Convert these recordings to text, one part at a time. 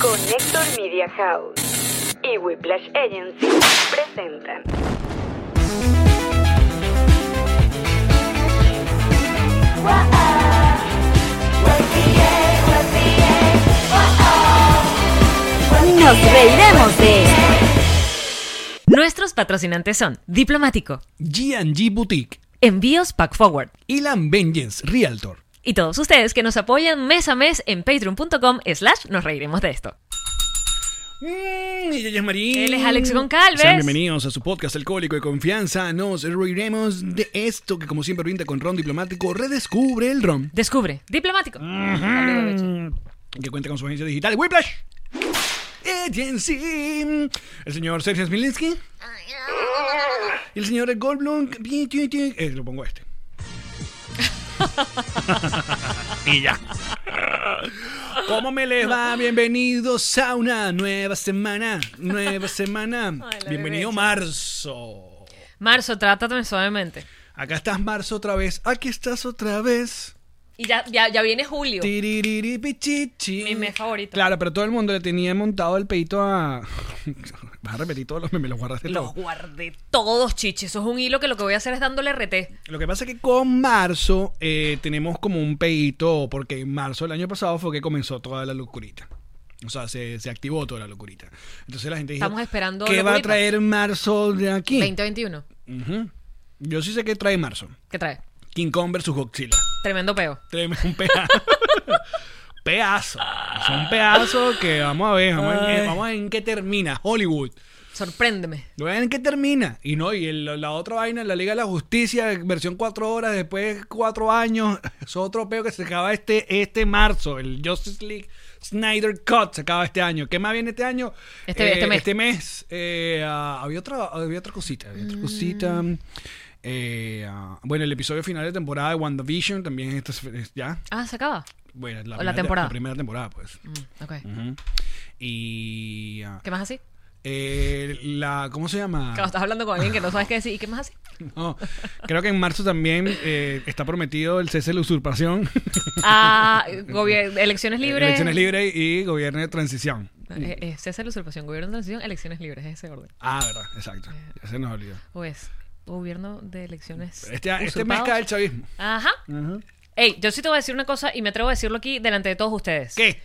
Connector Media House y Whiplash Agency presentan Nos reiremos de esto. Nuestros patrocinantes son Diplomático, G&G Boutique, Envíos Pack Forward Elan Vengeance Realtor. y todos ustedes que nos apoyan mes a mes en patreon.com/nos reiremos de esto. Y ella es Marín. Él es Alex Goncalves. Sean bienvenidos a su podcast alcohólico de confianza. Nos reiremos de esto que, como siempre, brinda con ron diplomático. Redescubre el ron. Descubre Diplomático. Que cuenta con su agencia digital Whiplash Agency. El señor Sergio Smilinski. Y el señor Goldblum. Lo pongo este. Y ya. ¿Cómo me les va? Bienvenidos a una nueva semana. Bienvenido marzo. Marzo, trátame suavemente. Acá estás marzo otra vez. Aquí estás otra vez. Y ya viene julio. Tiririripichichi. Mi mes favorito. Claro, pero todo el mundo le tenía montado el peito a... Vas a repetir todos los memes, los guardaste Los todos. guardé todos, chichi. Eso es un hilo que lo que voy a hacer es dándole RT. Lo que pasa es que con marzo tenemos como un peito, porque en marzo del año pasado fue que comenzó toda la locurita. O sea, se activó toda la locurita. Entonces la gente dijo, Estamos esperando ¿qué va a locurita? traer marzo de aquí? 2021. Ujú. Yo sí sé que trae marzo. ¿Qué trae? King Kong versus Godzilla. Tremendo peo. Un pedazo. Pedazo. Es un pedazo que vamos a ver. Vamos a ver en qué termina. Hollywood. Sorpréndeme. Lo ven en qué termina. Y no, la otra vaina, la Liga de la Justicia, versión 4 horas, después 4 años. Es otro peo que se acaba este marzo. El Justice League Snyder Cut se acaba este año. ¿Qué más viene este año? Este mes. Había otra cosita. Bueno, el episodio final de temporada de WandaVision también ya. Ah, se acaba. Bueno, la temporada. La primera temporada, pues. Ok. Uh-huh. Y... ¿Qué más así? ¿Cómo se llama? Claro, estás hablando con alguien que no sabes qué decir. ¿Y qué más así? No, creo que en marzo también está prometido el cese de la usurpación. Elecciones libres. Elecciones libres y gobierno de transición. Cese de la usurpación, gobierno de transición, elecciones libres, es ese orden. Verdad, exacto. Ya se nos olvidó. O es gobierno de elecciones Este mes usurpados. cae el chavismo. Ajá. Uh-huh. Ey, yo sí te voy a decir una cosa y me atrevo a decirlo aquí delante de todos ustedes. ¿Qué?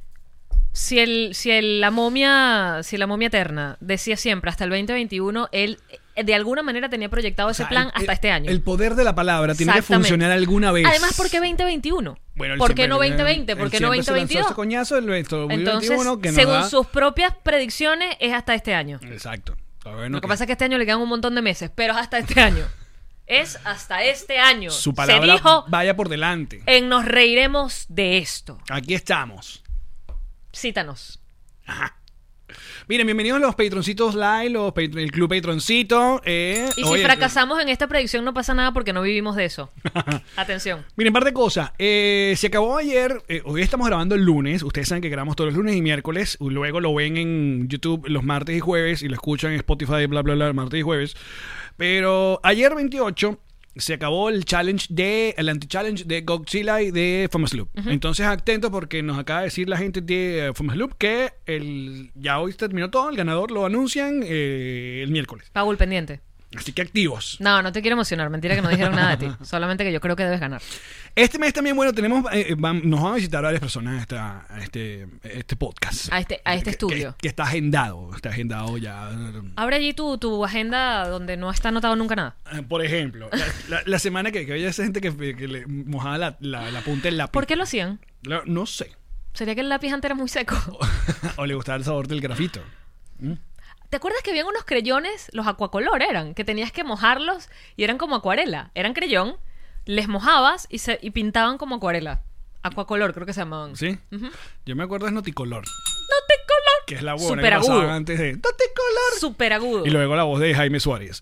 Si la momia eterna decía siempre hasta el 2021, él de alguna manera tenía proyectado ese plan hasta este año. El poder de la palabra tiene que Exactamente. funcionar alguna vez. Además, ¿por qué 2021? Bueno, ¿Por qué no 2020? ¿Por qué no 2022? Ese coñazo del 2021 Entonces, que nos según da... sus propias predicciones, es hasta este año. Exacto. Lo que pasa es que este año le quedan un montón de meses, pero es hasta este año. Es hasta este año. Su palabra se dijo, vaya por delante. Nos reiremos de esto. Aquí estamos. Cítanos. Ajá. Miren, bienvenidos a los Patroncitos Live, el Club Patroncito. Y si fracasamos en esta predicción no pasa nada porque no vivimos de eso. Atención. Miren, par de cosas. Se acabó ayer. Hoy estamos grabando el lunes. Ustedes saben que grabamos todos los lunes y miércoles. Luego lo ven en YouTube los martes y jueves. Y lo escuchan en Spotify, bla, bla, bla, martes y jueves. Pero ayer 28 se acabó el anti-challenge de Godzilla y de Famous Loop. Uh-huh. Entonces atentos porque nos acaba de decir la gente de Famous Loop que ya hoy terminó todo. El ganador lo anuncian el miércoles. Paul pendiente. Así que activos. No te quiero emocionar. Mentira que no dijeron nada de ti. Solamente que yo creo que debes ganar. Este mes también, bueno, tenemos nos van a visitar varias personas a este podcast. A este estudio. Que está agendado. Está agendado ya. Abre allí tu agenda donde no está anotado nunca nada. Por ejemplo, la semana que había esa gente que le mojaba la punta del lápiz. ¿Por qué lo hacían? No sé. ¿Sería que el lápiz antes era muy seco? O le gustaba el sabor del grafito. ¿Te acuerdas que habían unos creyones, los aquacolor eran, que tenías que mojarlos y eran como acuarela? Eran creyón, les mojabas y pintaban como acuarela. Aquacolor creo que se llamaban. ¿Sí? Uh-huh. Yo me acuerdo de Noticolor. Noticolor. Que es la buena Súper que pasaba agudo. antes de Noticolor. Súper agudo. Y luego la voz de Jaime Suárez.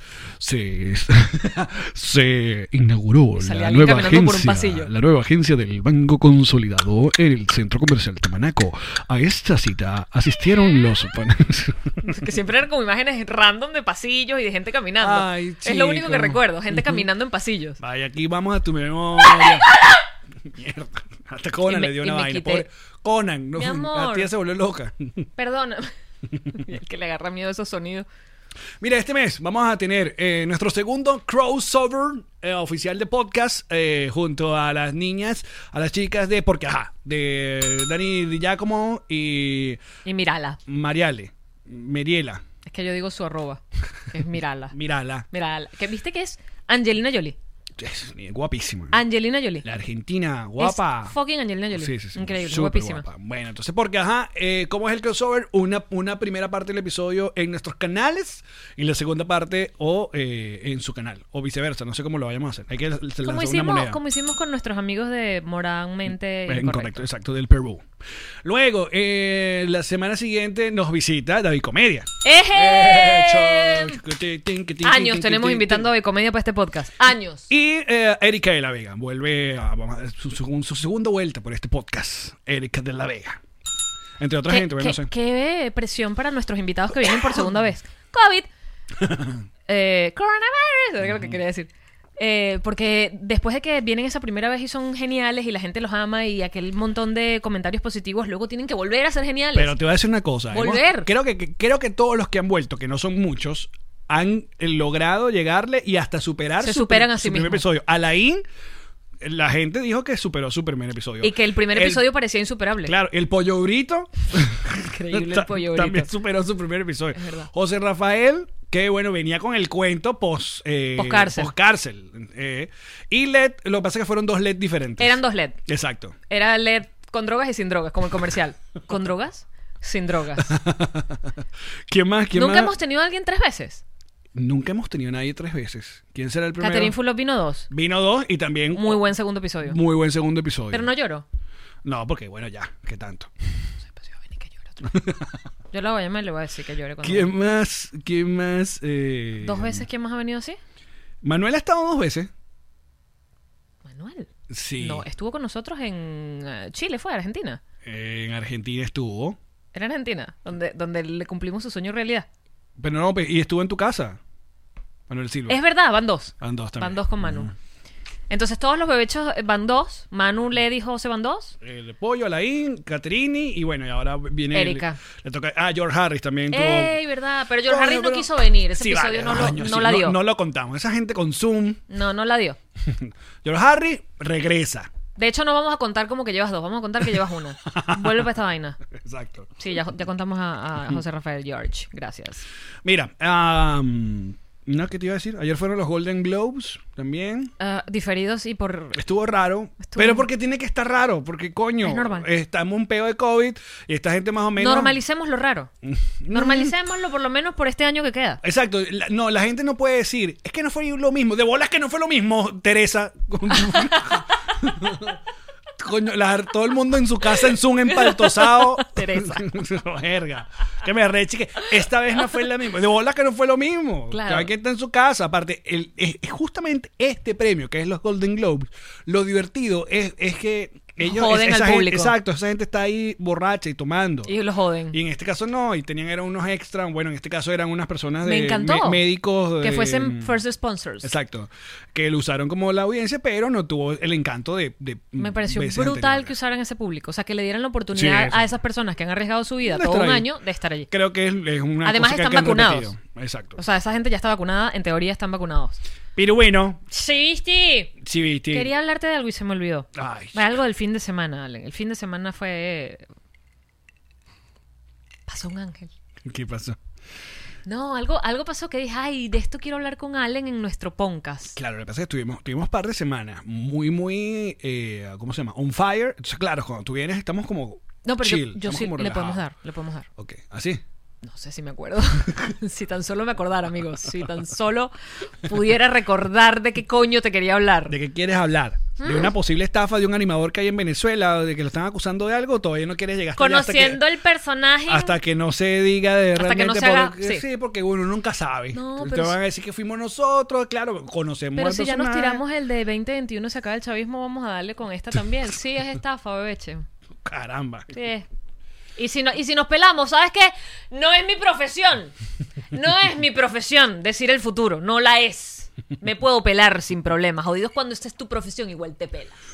Se inauguró Salía la alguien nueva caminando por un agencia. pasillo. La nueva agencia del Banco Consolidado en el Centro Comercial Tamanaco. A esta cita asistieron los... Que siempre eran como imágenes random de pasillos y de gente caminando. Ay, es lo único chico. que recuerdo, gente caminando en pasillos. Vaya, aquí vamos a tu memoria. Mierda. Hasta Conan Y me- le dio y una me vaina. quité. Pobre Conan, no, Mi la amor. tía se volvió loca. Perdona. El que le agarra miedo a esos sonidos. Mira, este mes vamos a tener nuestro segundo crossover oficial de podcast junto a las niñas, a las chicas de Porque Ajá, de Dani Di Giacomo y Y mírala. Meriela. Es que yo digo su arroba. Que es mírala. Mírala. Mírala. Que viste que es Angelina Jolie. Es guapísima. Angelina Jolie. La Argentina, guapa. Es fucking Angelina Jolie. Sí, sí, sí. Increíble, Súper guapísima. guapa. Bueno, entonces, porque ajá, ¿cómo es el crossover? Una primera parte del episodio en nuestros canales y la segunda parte o en su canal, o viceversa. No sé cómo lo vayamos a hacer. Hay que lanzar una moneda. Como hicimos con nuestros amigos de Moralmente Incorrecto, Incorrecto. exacto, del Perú. Luego, la semana siguiente nos visita David Comedia. ¡Eje! Años tenemos invitando a Bicomedia para este podcast. Años. Y Erika de la Vega vuelve a su segunda vuelta por este podcast. Erika de la Vega. Entre otra gente, bueno, no sé. Qué presión para nuestros invitados que vienen por segunda vez. COVID. Coronavirus. Es lo que quería decir. Porque después de que vienen esa primera vez y son geniales y la gente los ama y aquel montón de comentarios positivos, luego tienen que volver a ser geniales. Pero te voy a decir una cosa. Volver. Creo que todos los que han vuelto, que no son muchos, han logrado llegarle y hasta superar Se superan a sí su primer mismos. episodio. Alain, la gente dijo que superó su primer episodio. Y que el primer episodio parecía insuperable. Claro, el Pollo Brito Increíble el pollo brito. también superó su primer episodio. Es verdad. José Rafael, que bueno, venía con el cuento Postcárcel. postcárcel. Y LED, lo que pasa es que fueron 2 LED diferentes. Eran 2 LED. Exacto. Era LED con drogas y sin drogas, como el comercial. ¿Con drogas? Sin drogas. ¿Quién más? Nunca hemos tenido a alguien 3 veces. Nunca hemos tenido a nadie 3 veces. ¿Quién será el primero? Catherine Fulop vino 2. Vino 2 y también Muy buen segundo episodio. muy buen segundo episodio. Pero no lloró. No, porque bueno, ya, ¿qué tanto? Yo la voy a llamar y le voy a decir que llore. ¿Quién más? 2 veces, ¿quién más ha venido así? Manuel ha estado 2 veces. Manuel. Sí. No, estuvo con nosotros en Chile, fue Argentina. En Argentina estuvo. Era Argentina, donde le cumplimos su sueño realidad. Pero no, y estuvo en tu casa. Manuel Silva. Es verdad, van 2. Van 2 también. Van 2 con Manu. Entonces todos los bebechos van 2. Manu, Led y José van 2. El Pollo, Alain, Catrini y bueno, y ahora viene Erika. Le toca George Harris también tuvo. ¡Ey, verdad! Pero George Coño, Harris no pero- quiso venir. Ese Sí, episodio vale, no, coño, no sí, la dio. No lo contamos. Esa gente con Zoom. No la dio. George Harris regresa. De hecho, no vamos a contar como que llevas 2. Vamos a contar que llevas 1. Vuelve para esta vaina. Exacto. Sí, ya contamos a José Rafael George. Gracias. Mira, no, ¿qué te iba a decir? Ayer fueron los Golden Globes también. Diferidos y por... Estuvo raro. Pero porque tiene que estar raro. Porque, coño, Es normal. estamos un peo de COVID y esta gente más o menos... Normalicemos lo raro. Normalicémoslo por lo menos por este año que queda. Exacto. La gente no puede decir, es que no fue lo mismo. De bolas que no fue lo mismo, Teresa. Coño, todo el mundo en su casa en Zoom empaltosado. Teresa. Verga. Que me arreche que esta vez no fue la misma. De bolas que no fue lo mismo. Claro. Que hay que estar en su casa. Aparte, justamente este premio, que es los Golden Globes, lo divertido es que ellos... Joden al esa gente- público. exacto. Esa gente está ahí borracha y tomando. Y lo joden. Y en este caso no, y eran unos extras, bueno, en este caso eran unas personas Me de encantó. médicos Que de- fuesen first sponsors. Exacto, que lo usaron como la audiencia, pero no tuvo el encanto de Me pareció veces brutal anteriores. que usaran ese público. O sea, que le dieran la oportunidad Sí, eso. a esas personas que han arriesgado su vida De todo estar un ahí. año de estar allí. Creo que es una Además cosa que están han vacunados. repetido. Exacto. O sea, esa gente ya está vacunada. En teoría están vacunados. Pero bueno, Sí, viste. sí, viste. Quería hablarte de algo y se me olvidó. Ay, Algo del fin de semana, Allen. El fin de semana fue... Pasó un ángel. ¿qué pasó? No, algo pasó que dije, ay, de esto quiero hablar con Allen en nuestro podcast. Claro, lo que pasa es que tuvimos par de semanas muy, ¿cómo se llama? On fire. Entonces, claro, cuando tú vienes estamos como No, pero chill, yo estamos sí como le podemos relajados. dar, le podemos dar. Ok, ¿así? No sé si me acuerdo. Si tan solo me acordara, amigos. Si tan solo pudiera recordar de qué coño te quería hablar. ¿De qué quieres hablar? ¿De una posible estafa de un animador que hay en Venezuela? ¿De que lo están acusando de algo? ¿Todavía no quieres llegar hasta allá Conociendo el personaje. hasta que no se diga de Hasta que no realmente se haga, porque, sí. porque uno nunca sabe. No, Te pero van a decir que fuimos nosotros, claro, conocemos Pero al si ya nos personaje. tiramos el de 2021 se acaba el chavismo, vamos a darle con esta también. Sí, es estafa, bebeche. Caramba. Sí es. Y si nos pelamos, ¿sabes qué? No es mi profesión. No es mi profesión decir el futuro. No la es. Me puedo pelar sin problemas. Jodidos cuando esta es tu profesión, igual te pelas.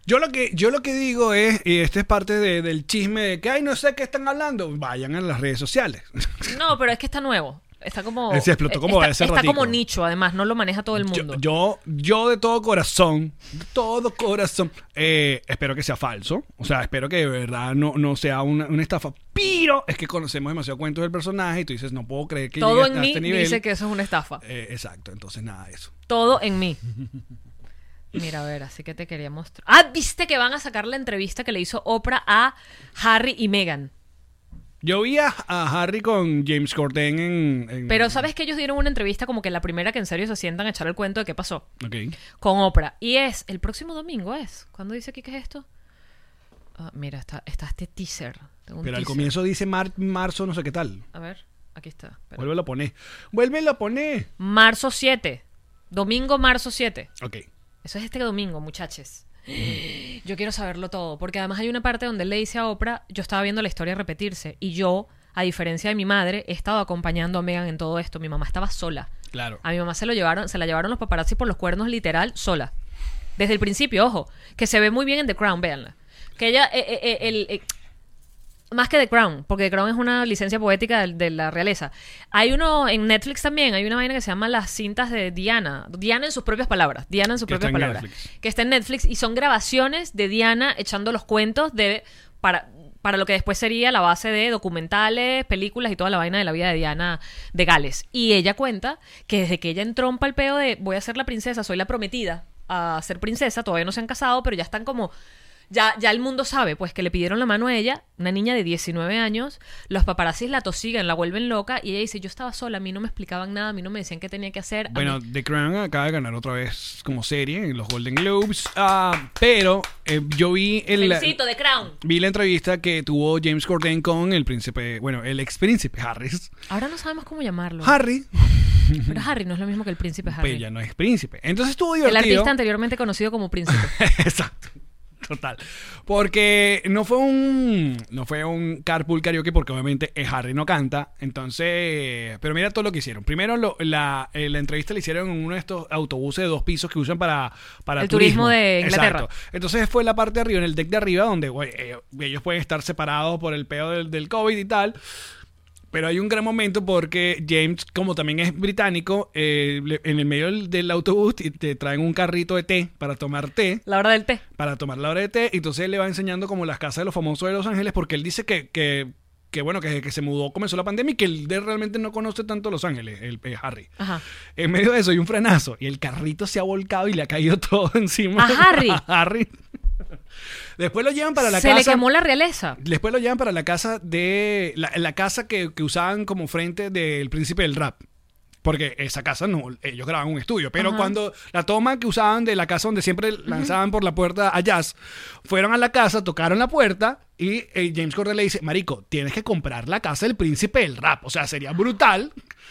Yo lo que digo es, y este es parte del chisme de que, ay, no sé qué están hablando, vayan a las redes sociales. No, pero es que está nuevo. Está como. Se explotó como está, hace ratico. como nicho, además, no lo maneja todo el mundo. Yo de todo corazón, espero que sea falso. O sea, espero que de verdad no sea una estafa. Pero es que conocemos demasiado cuentos del personaje y tú dices, no puedo creer que todo llegue en a mí este nivel. dice que eso es una estafa. Exacto, entonces nada de eso. Todo en mí. Mira, a ver, así que te quería mostrar. Ah, viste que van a sacar la entrevista que le hizo Oprah a Harry y Meghan. Yo vi a Harry con James Corden en... Pero sabes que ellos dieron una entrevista como que la primera que en serio se sientan a echar el cuento de qué pasó. Ok. Con Oprah. Y es el próximo domingo, ¿es? ¿Cuándo dice aquí que es esto? Mira, está este teaser. Tengo un Pero al teaser. comienzo dice marzo no sé qué tal. A ver, aquí está. Espera. Vuélvelo a poner. Marzo 7. Domingo, marzo 7. Ok. Eso es este domingo, muchachos. Yo quiero saberlo todo, porque además hay una parte donde él le dice a Oprah, yo estaba viendo la historia repetirse, y yo, a diferencia de mi madre, he estado acompañando a Meghan en todo esto. Mi mamá estaba sola. Claro. A mi mamá se la llevaron los paparazzi por los cuernos, literal, sola. Desde el principio, ojo, que se ve muy bien en The Crown, véanla. Que ella, más que The Crown, porque The Crown es una licencia poética de la realeza. Hay uno en Netflix también, hay una vaina que se llama Las cintas de Diana. Diana en sus propias palabras. Diana en sus Que propias está en palabras. Netflix. Que está en Netflix y son grabaciones de Diana echando los cuentos para lo que después sería la base de documentales, películas y toda la vaina de la vida de Diana de Gales. Y ella cuenta que desde que ella entrompa el peo de voy a ser la princesa, soy la prometida a ser princesa, todavía no se han casado, pero ya están como... Ya el mundo sabe, pues, que le pidieron la mano a ella, una niña de 19 años, los paparazzis la tosigan, la vuelven loca, y ella dice, yo estaba sola, a mí no me explicaban nada, a mí no me decían qué tenía que hacer. Bueno, The Crown acaba de ganar otra vez como serie en los Golden Globes, pero yo vi Felicito, The Crown. vi la entrevista que tuvo James Corden con el príncipe, bueno, el ex príncipe Harris. Ahora no sabemos cómo llamarlo. Harry, Pero Harry no es lo mismo que el príncipe Harry. pues ya no es príncipe. Entonces estuvo El divertido. artista anteriormente conocido como príncipe. Exacto. Total. Porque no fue un carpool karaoke porque obviamente Harry no canta. Entonces, pero mira todo lo que hicieron. Primero la entrevista la hicieron en uno de estos autobuses de 2 pisos que usan para el turismo de Inglaterra. Exacto. Entonces fue la parte de arriba, en el deck de arriba, donde ellos pueden estar separados por el peo del COVID y tal. Pero hay un gran momento porque James, como también es británico, en el medio del autobús te traen un carrito de té para tomar té. La hora del té. Para tomar la hora de té. Y entonces él le va enseñando como las casas de los famosos de Los Ángeles, porque él dice que bueno, que desde que se mudó comenzó la pandemia y que él realmente no conoce tanto Los Ángeles, el Harry. Ajá. En medio de eso hay un frenazo y el carrito se ha volcado y le ha caído todo encima. ¿A Harry? A Harry. Después lo llevan para la Se casa. le quemó la realeza. Después lo llevan para la casa de... La casa que usaban como frente del príncipe del rap. Porque esa casa no... Ellos grababan un estudio. Pero Ajá. cuando la toma que usaban de la casa donde siempre lanzaban por la puerta a Jazz, fueron a la casa, tocaron la puerta y James Corden le dice, marico, tienes que comprar la casa del príncipe del rap. O sea, sería brutal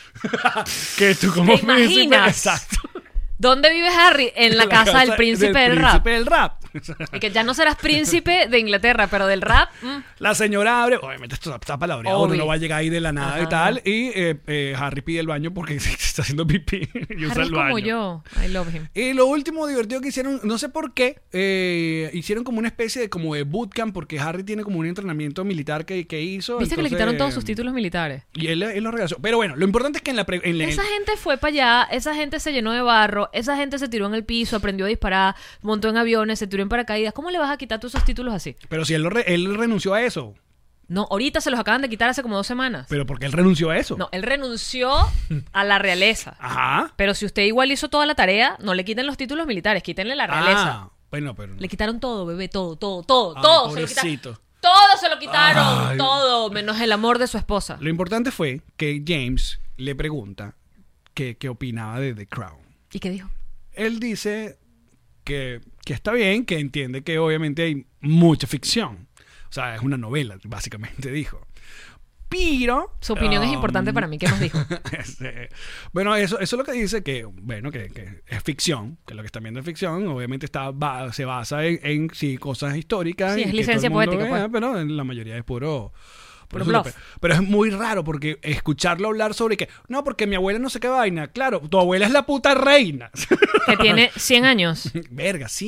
que tú como ¿Te príncipe... imaginas? Exacto. ¿Dónde vive Harry? En la casa del príncipe del rap. príncipe del rap. Y que ya no serás príncipe de Inglaterra, pero del rap. La señora abre, obviamente esto está palabreado, Obvio. uno no va a llegar ahí de la nada y Ajá. tal. Y Harry pide el baño porque se está haciendo pipí y usa Harry es el como baño. yo. I love him. Y lo último divertido que hicieron, no sé por qué, hicieron como una especie de como de bootcamp porque Harry tiene como un entrenamiento militar que hizo. Viste que le entonces, quitaron todos sus títulos militares. Y él lo regresó. Pero bueno, lo importante es que en la Esa gente fue para allá, esa gente se llenó de barro, esa gente se tiró en el piso, aprendió a disparar, montó en aviones, se tiró en paracaídas. ¿Cómo le vas a quitar todos esos títulos así? pero si él renunció a eso. No, ahorita se los acaban de quitar hace como 2 semanas. Pero porque él renunció a eso. No, él renunció a la realeza. Ajá. Pero si usted igual hizo toda la tarea, no le quiten los títulos militares, quítenle la realeza. Ah, bueno, pero... Le quitaron todo, bebé, todo, todo, Ay, todo. Se lo quitaron. pobrecito. Todo se lo quitaron, Ay. todo, menos el amor de su esposa. Lo importante fue que James le pregunta qué opinaba de The Crown. ¿Y qué dijo? Él dice que está bien, que entiende que obviamente hay mucha ficción. O sea, es una novela, básicamente dijo. Pero... Su opinión es importante para mí. ¿Qué nos dijo? Bueno, eso es lo que dice que, bueno, que es ficción, que lo que están viendo es ficción. Obviamente se basa en sí, cosas históricas. Sí, y es que licencia todo el mundo poética, vea, pues. pero en la mayoría es puro Puro suelo. bluff. Pero es muy raro porque escucharlo hablar sobre que, no, porque mi abuela no sé qué vaina. Claro, tu abuela es la puta reina. Que tiene 100 años. Verga, sí.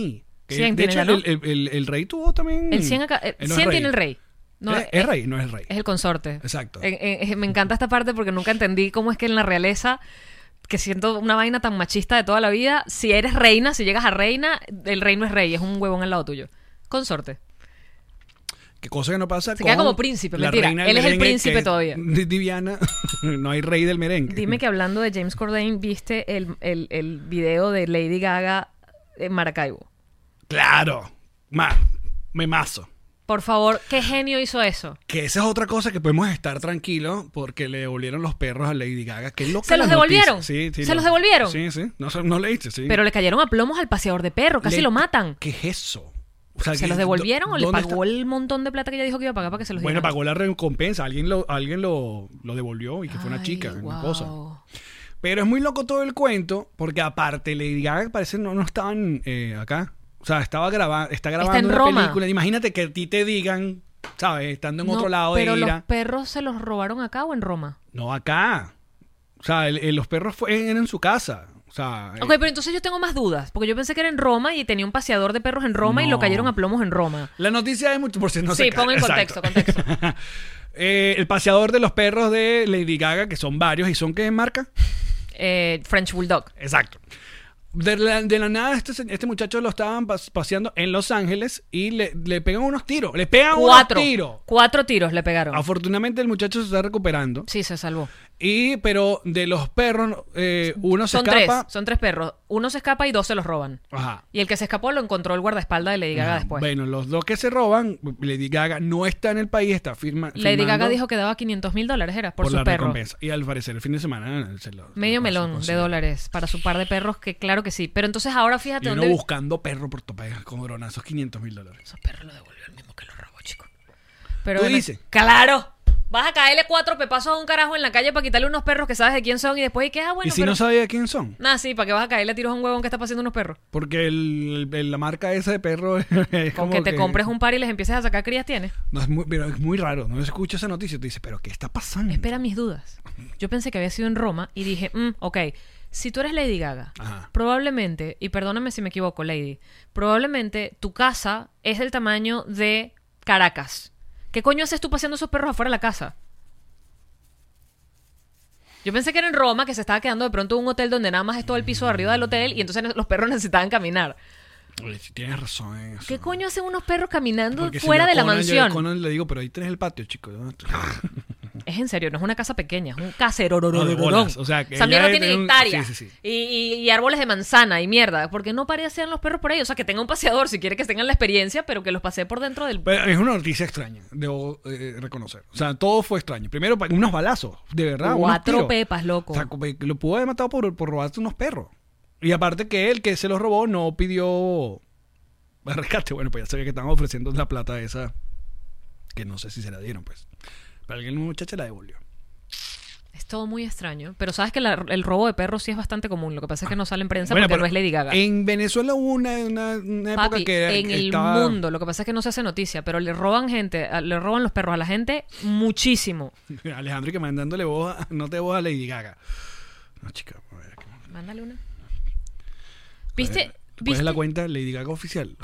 Que, 100 de tiene hecho, ya, ¿no? el rey tuvo también... El 100 acá, no es 100 rey. tiene el rey. No, es rey, no es rey. Es el consorte. Exacto. Me encanta esta parte porque nunca entendí cómo es que en la realeza, que siento una vaina tan machista de toda la vida, si eres reina, si llegas a reina, el rey no es rey, es un huevón al lado tuyo. Consorte. Qué cosa que no pasa Se con queda como príncipe, la mentira. reina del Él es el merengue, príncipe que todavía. Diviana, no hay rey del merengue. Dime que hablando de James Corden, ¿viste el video de Lady Gaga en Maracaibo? Claro. Memazo. Por favor, ¿qué genio hizo eso? Que esa es otra cosa que podemos estar tranquilos porque le devolvieron los perros a Lady Gaga. Qué loca ¿Se la los noticia. devolvieron? Sí, sí. ¿Se los devolvieron? Sí, sí. No leíste, sí. Pero le cayeron a plomos al paseador de perros, casi lo matan. ¿Qué es eso? O sea, ¿Se los devolvieron o le ¿dónde pagó está? el montón de plata que ella dijo que iba a pagar para que se los Bueno, dieran? pagó la recompensa. Alguien lo devolvió y que fue una chica, una cosa. Pero es muy loco todo el cuento porque aparte Lady Gaga parece no estaban acá. O sea, está grabando en una Roma. película. Imagínate que a ti te digan, ¿sabes? Estando en otro lado de pero ira. ¿los perros se los robaron acá o en Roma? No, acá. O sea, los perros eran en su casa. O sea, Ok, pero entonces yo tengo más dudas. Porque yo pensé que era en Roma y tenía un paseador de perros en Roma y No. lo cayeron a plomos en Roma. la noticia es mucho, por si no Sí, se pon en Exacto. contexto. El paseador de los perros de Lady Gaga, que son varios. ¿Y son qué marca? French Bulldog. Exacto. De la nada, este muchacho lo estaban paseando en Los Ángeles y le pegan unos tiros. Le pegan unos tiros. 4 tiros le pegaron. Afortunadamente el muchacho se está recuperando. Sí, se salvó. Pero de los perros, uno se escapa. Son 3 perros. Uno se escapa y 2 se los roban. Ajá. Y el que se escapó lo encontró el guardaespaldas de Lady Gaga después. Bueno, los 2 que se roban, Lady Gaga no está en el país, está Lady filmando Gaga dijo que daba $500,000 era por sus la perros. recompensa. Y al parecer el fin de semana Medio melón de consigue. dólares para su par de perros, que claro que sí. Pero entonces ahora fíjate Y uno dónde... buscando perro por Topega con Corona, esos $500,000. Esos perros lo devolvió el mismo que los robó, chico. Pero ¿Tú bueno, dices? ¡claro! Vas a caerle 4 pepazos a un carajo en la calle para quitarle unos perros que sabes de quién son y después ¿y qué? Bueno, ¿Y si pero... no sabía quién son? Nah, sí, ¿para qué vas a caerle a tiros a un huevón que está paseando unos perros? Porque la marca esa de perro es Con como que te compres un par y les empieces a sacar crías tienes. No, pero es muy raro. No escucha esa noticia y te dice, ¿pero qué está pasando? Espera mis dudas. Yo pensé que había sido en Roma y dije, ok, si tú eres Lady Gaga, Ajá. probablemente, y perdóname si me equivoco, Lady, probablemente tu casa es del tamaño de Caracas. ¿Qué coño haces tú paseando esos perros afuera de la casa? Yo pensé que era en Roma, que se estaba quedando de pronto en un hotel donde nada más es todo el piso de arriba del hotel y entonces los perros necesitaban caminar. Oye, si tienes razón en eso. ¿Qué coño hacen unos perros caminando Porque si fuera yo a de la Conan, mansión? Yo a Conan le digo, pero ahí tienes el patio, chico. Es en serio, no es una casa pequeña, es un casero. No, de bolas, o sea, que También ella no tiene tiene un- hectáreas. sí. Y árboles de manzana y mierda. Porque no parecían los perros por ahí. O sea, que tenga un paseador si quiere que tengan la experiencia, pero que los pasee por dentro del... Pero es una noticia extraña, debo reconocer. O sea, todo fue extraño. Primero, unos balazos, de verdad. unos 4 tiros. pepas, loco. O sea, lo pudo haber matado por robarse unos perros. Y aparte que él, que se los robó, no pidió rescate. Bueno, pues ya sabía que estaban ofreciendo la plata esa, que no sé si se la dieron, pues. Pero alguien, una muchacha la devolvió. Es todo muy extraño. Pero sabes que el robo de perros sí es bastante común. Lo que pasa es que no sale en prensa Bueno, porque pero no es Lady Gaga. En Venezuela hubo una época Papi, que en el estaba... mundo. Lo que pasa es que no se hace noticia. Pero le roban los perros a la gente muchísimo. Alejandro, que mandándole voz, no te voz a Lady Gaga. No, chica, a ver. Mándale una. ¿Viste? ¿Cuál es la cuenta Lady Gaga oficial?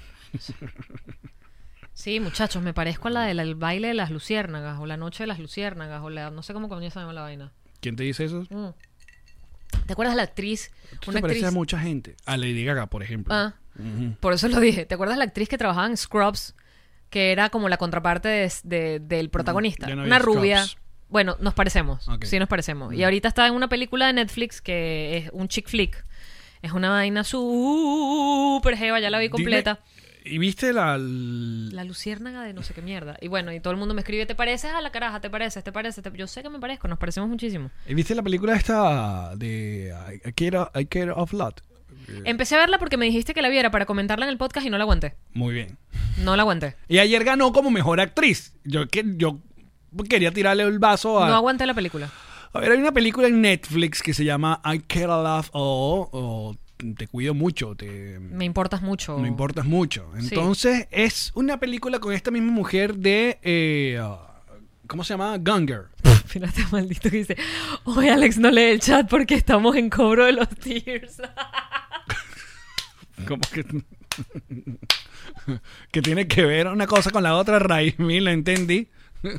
Sí, muchachos, me parezco a la del baile de las luciérnagas, o la noche de las luciérnagas, o la no sé cómo coño se llama la vaina. ¿Quién te dice eso? ¿Te acuerdas de la actriz? Tú Una te pareces actriz. a mucha gente. A Lady Gaga, por ejemplo. Ah, Ujú. por eso lo dije. ¿Te acuerdas de la actriz que trabajaba en Scrubs? Que era como la contraparte del protagonista. Yo no vi Una rubia. Scrubs. Bueno, nos parecemos. Ok. Sí, nos parecemos. Y ahorita está en una película de Netflix que es un chick flick. Es una vaina súper jeva, ya la vi completa. Dime, ¿y viste la Luciérnaga de no sé qué mierda. Y bueno, y todo el mundo me escribe, ¿te pareces a la caraja? ¿Te pareces? Yo sé que me parezco, nos parecemos muchísimo. ¿Viste la película esta de I Care of Lot? Empecé a verla porque me dijiste que la viera para comentarla en el podcast y no la aguanté. Muy bien. No la aguanté. Y ayer ganó como mejor actriz. Yo quería tirarle el vaso a... No aguanté la película. A ver, hay una película en Netflix que se llama I Care a Lot o Te cuido mucho, Me importas mucho. me importas mucho. Entonces, es una película con esta misma mujer de... ¿cómo se llama? Gunger. Fíjate, maldito que dice, oye, Alex, no lee el chat porque estamos en cobro de los tiers. ¿Cómo que...? Que tiene que ver una cosa con la otra, Raimi, lo entendí.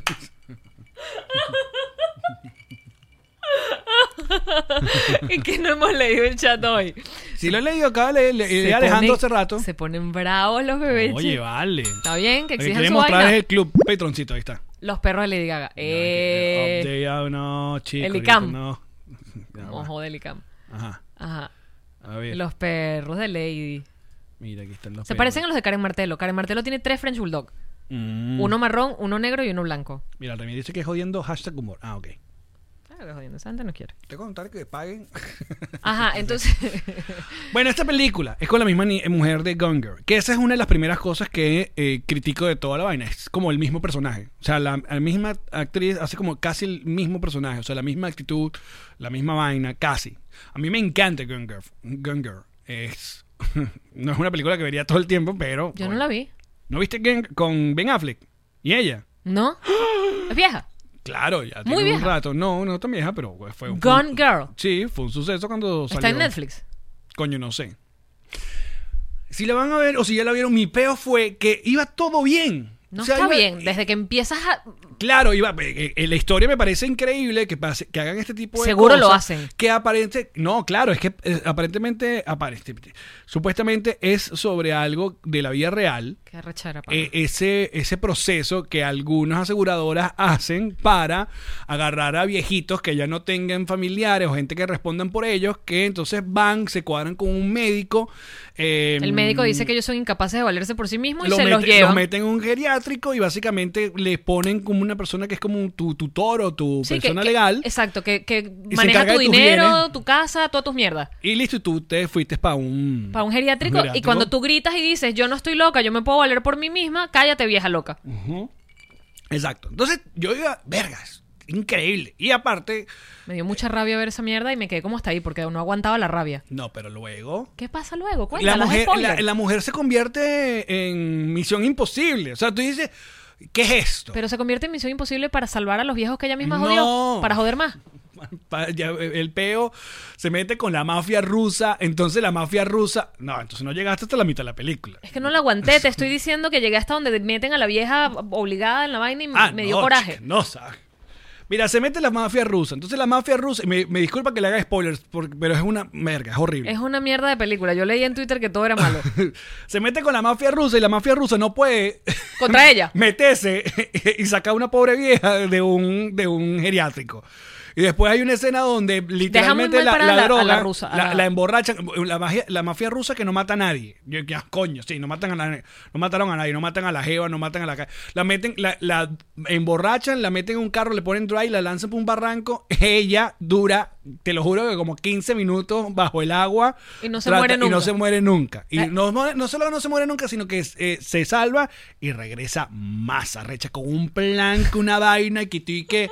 Y que no hemos leído el chat hoy. Si lo he leído acá, le Alejandro hace rato. Se ponen bravos los bebés. Oye, vale. Está bien, que Lo que exijan quieren su mostrar vaina. es el club Patroncito, ahí está. Los perros de Lady Gaga. No, chico. el ICAM. No. Ya va. Ojo del ICAM. Ajá. Ajá. A ver. Los perros de Lady. Mira, aquí están los Se perros. parecen a los de Karen Martelo. Karen Martelo tiene 3 French Bulldog. Uno marrón, uno negro y uno blanco. Mira, también dice que es jodiendo #humor. Ah, ok. Ah, qué jodiendo. Esa gente no quiere. Te voy a contar que paguen. Ajá, entonces... Bueno, esta película es con la misma mujer de Gone Girl, que esa es una de las primeras cosas que critico de toda la vaina. Es como el mismo personaje. O sea, la misma actriz hace como casi el mismo personaje. O sea, la misma actitud, la misma vaina, casi. A mí me encanta Gone Girl. Gone Girl. No es una película que vería todo el tiempo, pero... Yo no la vi. ¿No viste con Ben Affleck? ¿Y ella? ¿No? ¿Es vieja? Claro, ya Muy tiene un vieja. rato. No tan vieja, pero fue un... Gone Girl. Sí, fue un suceso cuando salió. Está en Netflix. Coño, no sé. Si la van a ver o si ya la vieron, mi peo fue que iba todo bien. No O sea, está iba- bien. Desde que empiezas a... Claro, la historia me parece increíble que hagan este tipo de Seguro cosas. lo hacen. Que no, claro, es que supuestamente es sobre algo de la vida real. Qué arrechera, papá. Ese proceso que algunas aseguradoras hacen para agarrar a viejitos que ya no tengan familiares o gente que respondan por ellos, que entonces se cuadran con un médico. El médico dice que ellos son incapaces de valerse por sí mismos y los se los meten llevan. en un geriátrico y básicamente les ponen como una persona que es como tu tutor o tu Sí, persona legal. Exacto, que Y se maneja encarga tu de tus dinero, bienes. tu casa, todas tus mierdas. Y listo, y tú te fuiste para un Geriátrico. Y cuando tú gritas y dices, yo no estoy loca, yo me puedo valer por mí misma, cállate, vieja loca. Exacto. Entonces yo iba, vergas, increíble. Y aparte, Me dio mucha rabia ver esa mierda y me quedé como hasta ahí porque no aguantaba la rabia. no, pero luego ¿Qué pasa luego? la Cuéntala, mujer, spoiler. la mujer se convierte en Misión Imposible. O sea, tú dices, ¿qué es esto? Pero se convierte en misión imposible para salvar a los viejos que ella misma No. jodió. Para joder más. Ya el peo se mete con la mafia rusa. Entonces la mafia rusa... No, entonces no llegaste hasta la mitad de la película. Es que no la aguanté. Te estoy diciendo que llegué hasta donde meten a la vieja obligada en la vaina y me dio no, coraje. chica, no sabes. Mira, se mete la mafia rusa. Entonces la mafia rusa... Me disculpa que le haga spoilers, pero es una merga, es horrible. Es una mierda de película. Yo leí en Twitter que todo era malo. Se mete con la mafia rusa y la mafia rusa no puede... Contra ella. meterse y sacar a una pobre vieja de un geriátrico. Y después hay una escena donde literalmente mal la parada a la droga rusa, la emborrachan. La mafia rusa que no mata a nadie. Coño, sí, no mataron a nadie, no matan a la jeva, no matan a la emborrachan, la meten en un carro, le ponen dry, la lanzan por un barranco. Ella dura, te lo juro, que como 15 minutos bajo el agua. Y no se muere nunca. Y no se muere nunca. Y no solo no se muere nunca, sino que se salva y regresa más arrecha con un plan, con una vaina que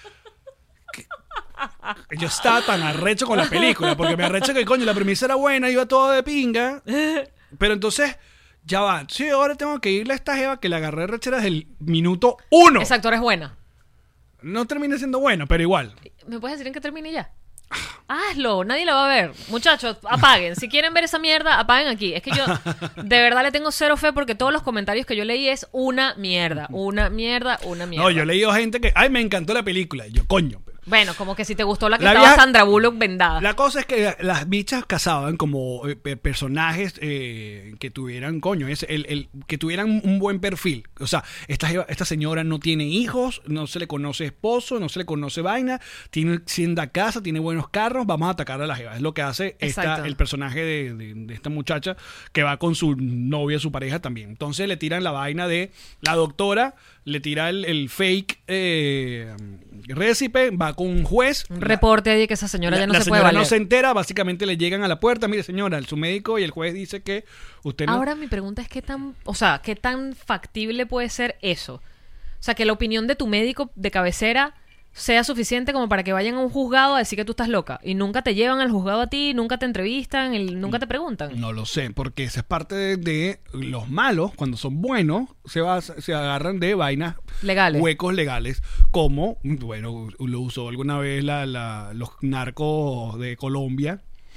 yo estaba tan arrecho con la película, porque me arrecho que, coño, la premisa era buena, iba todo de pinga, pero entonces, ya va, sí, ahora tengo que irle a esta jeva que la agarré rechera desde el minuto 1. Esa actora es buena. No termina siendo bueno, pero igual. ¿Me puedes decir en qué termine ya? Hazlo, nadie la va a ver. Muchachos, apaguen. Si quieren ver esa mierda, apaguen aquí. Es que yo de verdad le tengo cero fe porque todos los comentarios que yo leí es una mierda, una mierda, una mierda. No, yo he leído gente que, ay, me encantó la película. Y yo, coño. Bueno, como que si te gustó la que La estaba vieja- Sandra Bullock vendada. La cosa es que las bichas cazaban como personajes que tuvieran, coño, que tuvieran un buen perfil. O sea, esta señora no tiene hijos, no se le conoce esposo, no se le conoce vaina, tiene sienda casa, tiene buenos carros, vamos a atacar a la jeva. Es lo que hace Exacto. el personaje de esta muchacha que va con su novia, su pareja también. Entonces le tiran la vaina de la doctora, le tira el fake récipe, va con un juez. Un reporte ahí que esa señora ya no La se puede señora valer. no se entera, básicamente le llegan a la puerta, mire señora, su médico y el juez dice que usted no... Ahora mi pregunta es qué tan factible puede ser eso. O sea, que la opinión de tu médico de cabecera sea suficiente como para que vayan a un juzgado a decir que tú estás loca y nunca te llevan al juzgado a ti, nunca te entrevistan, nunca te preguntan. No lo sé, porque esa es parte de los malos, cuando son buenos, se agarran de vainas, Legales. huecos legales, como, bueno, lo usó alguna vez los narcos de Colombia,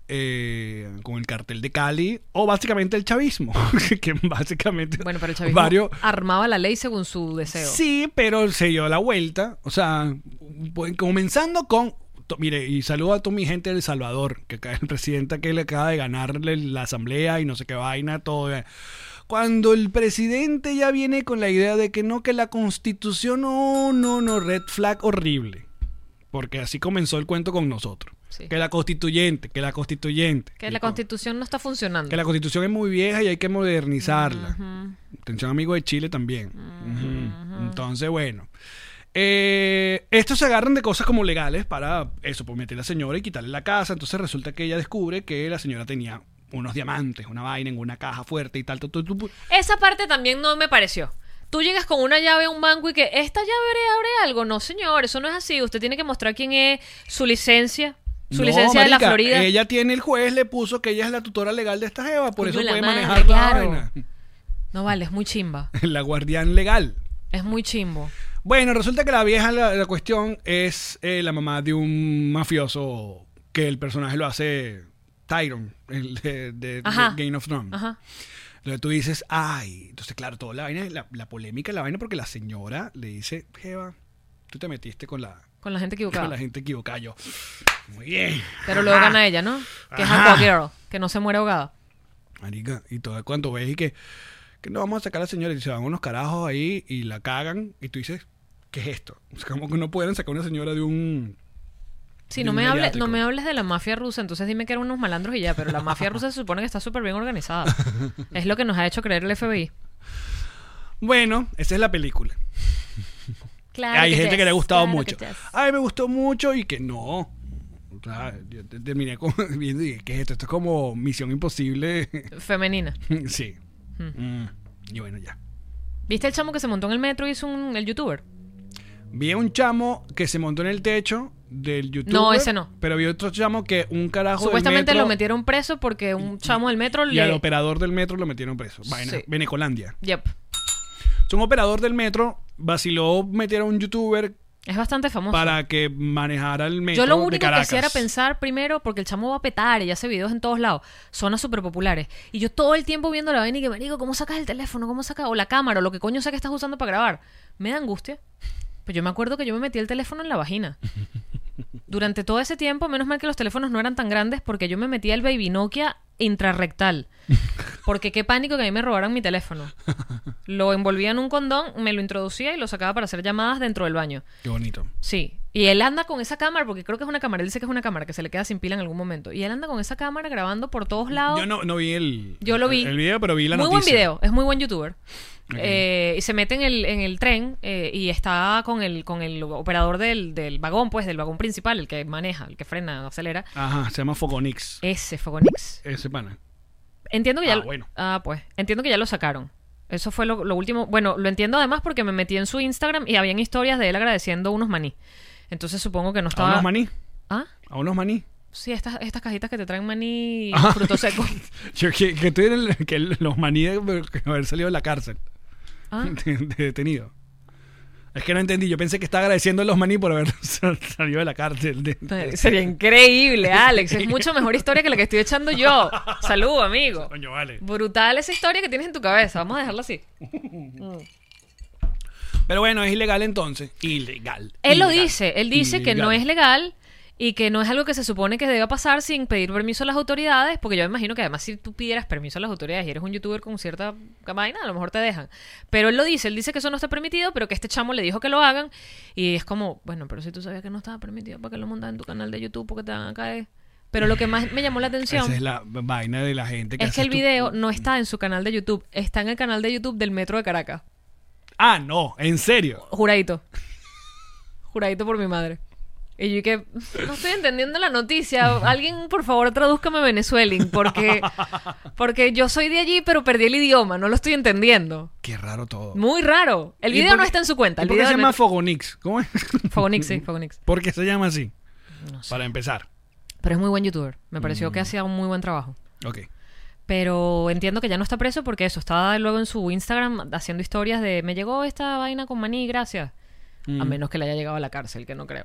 con el cartel de Cali o básicamente el chavismo. Que básicamente Bueno, pero el chavismo armaba la ley según su deseo. Sí, pero se dio la vuelta. O sea, comenzando con... Mire, y saludo a toda mi gente de El Salvador, que el presidente que le acaba de ganarle la asamblea y no sé qué vaina, todo. Cuando el presidente ya viene con la idea de que no, que la constitución, no, red flag horrible. Porque así comenzó el cuento con nosotros. Sí. Que la constituyente. Que la constitución no está funcionando. Que la constitución es muy vieja y hay que modernizarla. Uh-huh. Atención, amigo de Chile también. Uh-huh. Entonces, bueno. Estos se agarran de cosas como legales para eso, por meter a la señora y quitarle la casa. Entonces resulta que ella descubre que la señora tenía unos diamantes, una vaina en una caja fuerte y tal. Esa parte también no me pareció. Tú llegas con una llave a un banco y que esta llave abre algo. No, señor, eso no es así. Usted tiene que mostrar quién es, su licencia. Su licencia marica, de la Florida. Ella tiene, el juez le puso que ella es la tutora legal de esta jeva, por Coño, eso puede madre, manejar claro. la vaina. No vale, es muy chimba. La guardián legal. Es muy chimbo. Bueno, resulta que la vieja, la cuestión es la mamá de un mafioso que el personaje lo hace Tyrion, el de Game of Thrones. Ajá. Entonces tú dices, ay, entonces claro, toda la vaina, la polémica de la vaina porque la señora le dice, jeva, tú te metiste con la gente equivocada. Con la gente equivocada. Yo, muy bien. Pero luego gana ella, ¿no? Que es Aqua Girl, que no se muere ahogada. Marica, y todo cuando ves y que no vamos a sacar a la señora y se van unos carajos ahí y la cagan y tú dices, ¿qué es esto? O sea, como que no pueden sacar a una señora de un... Sí, no me hables de la mafia rusa, entonces dime que eran unos malandros y ya, pero la mafia rusa se supone que está súper bien organizada. Es lo que nos ha hecho creer el FBI. Bueno, esa es la película. Claro. Hay gente que le ha gustado claro mucho. Ay, me gustó mucho y que no. O sea, yo terminé viendo y ¿qué es esto? Esto es como Misión Imposible. Femenina. Sí. Y bueno, ya. ¿Viste el chamo que se montó en el metro y hizo el youtuber? Vi a un chamo que se montó en el techo del youtuber. No, ese no. Pero vi otro chamo que un carajo supuestamente del metro, lo metieron preso porque un chamo del metro y al operador del metro lo metieron preso. Vaina, sí. Venecolandia. Yep. Un operador del metro vaciló meter a un youtuber es bastante famoso para que manejara el metro. Yo lo único de Caracas. que hacía era pensar primero, porque el chamo va a petar y hace videos en todos lados, zonas súper populares. Y yo todo el tiempo viendo la vaina y que me digo, ¿cómo sacas el teléfono? ¿Cómo sacas? O la cámara, o lo que coño sea que estás usando para grabar. Me da angustia. Pues yo me acuerdo que yo me metí el teléfono en la vagina. Durante todo ese tiempo, menos mal que los teléfonos no eran tan grandes, porque yo me metía el Baby Nokia intrarrectal. Porque qué pánico que a mí me robaran mi teléfono. Lo envolvía en un condón, me lo introducía y lo sacaba para hacer llamadas dentro del baño. Qué bonito. Sí. Y él anda con esa cámara, porque creo que es una cámara. Él dice que es una cámara que se le queda sin pila en algún momento. Y él anda con esa cámara grabando por todos lados. Yo no vi Yo lo vi. el video, pero vi la muy noticia. Muy buen video. Es muy buen youtuber. Okay. Y se mete en el tren y está con el operador del vagón, pues, del vagón principal, el que maneja, el que frena, acelera. Ajá, se llama Fogonix. Ese, Fogonix. Ese pana. Entiendo que ya bueno. pues. Entiendo que ya lo sacaron. Eso fue lo último. Bueno, lo entiendo además porque me metí en su Instagram y habían historias de él agradeciendo unos maní. Entonces supongo que no estaba... ¿A unos maní? ¿Ah? ¿A unos maní? Sí, estas cajitas que te traen maní y frutos secos. Yo que tú eres que los maní de haber salido de la cárcel. ¿Ah? De detenido. Es que no entendí. Yo pensé que estaba agradeciendo a los maní por haber salido de la cárcel. Sería increíble, Alex. Es mucho mejor historia que la que estoy echando yo. Salud, amigo. Coño, vale. Brutal esa historia que tienes en tu cabeza. Vamos a dejarla así. Pero bueno, es ilegal entonces. Ilegal. Él lo dice. Él dice que no es legal y que no es algo que se supone que deba pasar sin pedir permiso a las autoridades, porque yo me imagino que además si tú pidieras permiso a las autoridades y eres un youtuber con cierta vaina, a lo mejor te dejan. Pero él lo dice. Él dice que eso no está permitido, pero que este chamo le dijo que lo hagan. Y es como, bueno, pero si tú sabías que no estaba permitido, ¿para qué lo montas en tu canal de YouTube? Porque te van a caer. Pero lo que más me llamó la atención... Esa es la vaina de la gente que es que el video no está en su canal de YouTube. Está en el canal de YouTube del Metro de Caracas. Ah, no, ¿en serio? Juradito. Juradito por mi madre. Y yo que no estoy entendiendo la noticia. Alguien, por favor, tradúzcame Venezuelan. Porque yo soy de allí, pero perdí el idioma. No lo estoy entendiendo. Qué raro todo. Muy raro. El video no está en su cuenta. ¿Por qué se llama Fogonix? ¿Cómo es? Fogonix, sí, Fogonix. ¿Por qué se llama así? No sé. Para empezar. Pero es muy buen youtuber. Me pareció que hacía un muy buen trabajo. Ok. Pero entiendo que ya no está preso porque eso, estaba luego en su Instagram haciendo historias de me llegó esta vaina con maní, gracias. A menos que le haya llegado a la cárcel, que no creo.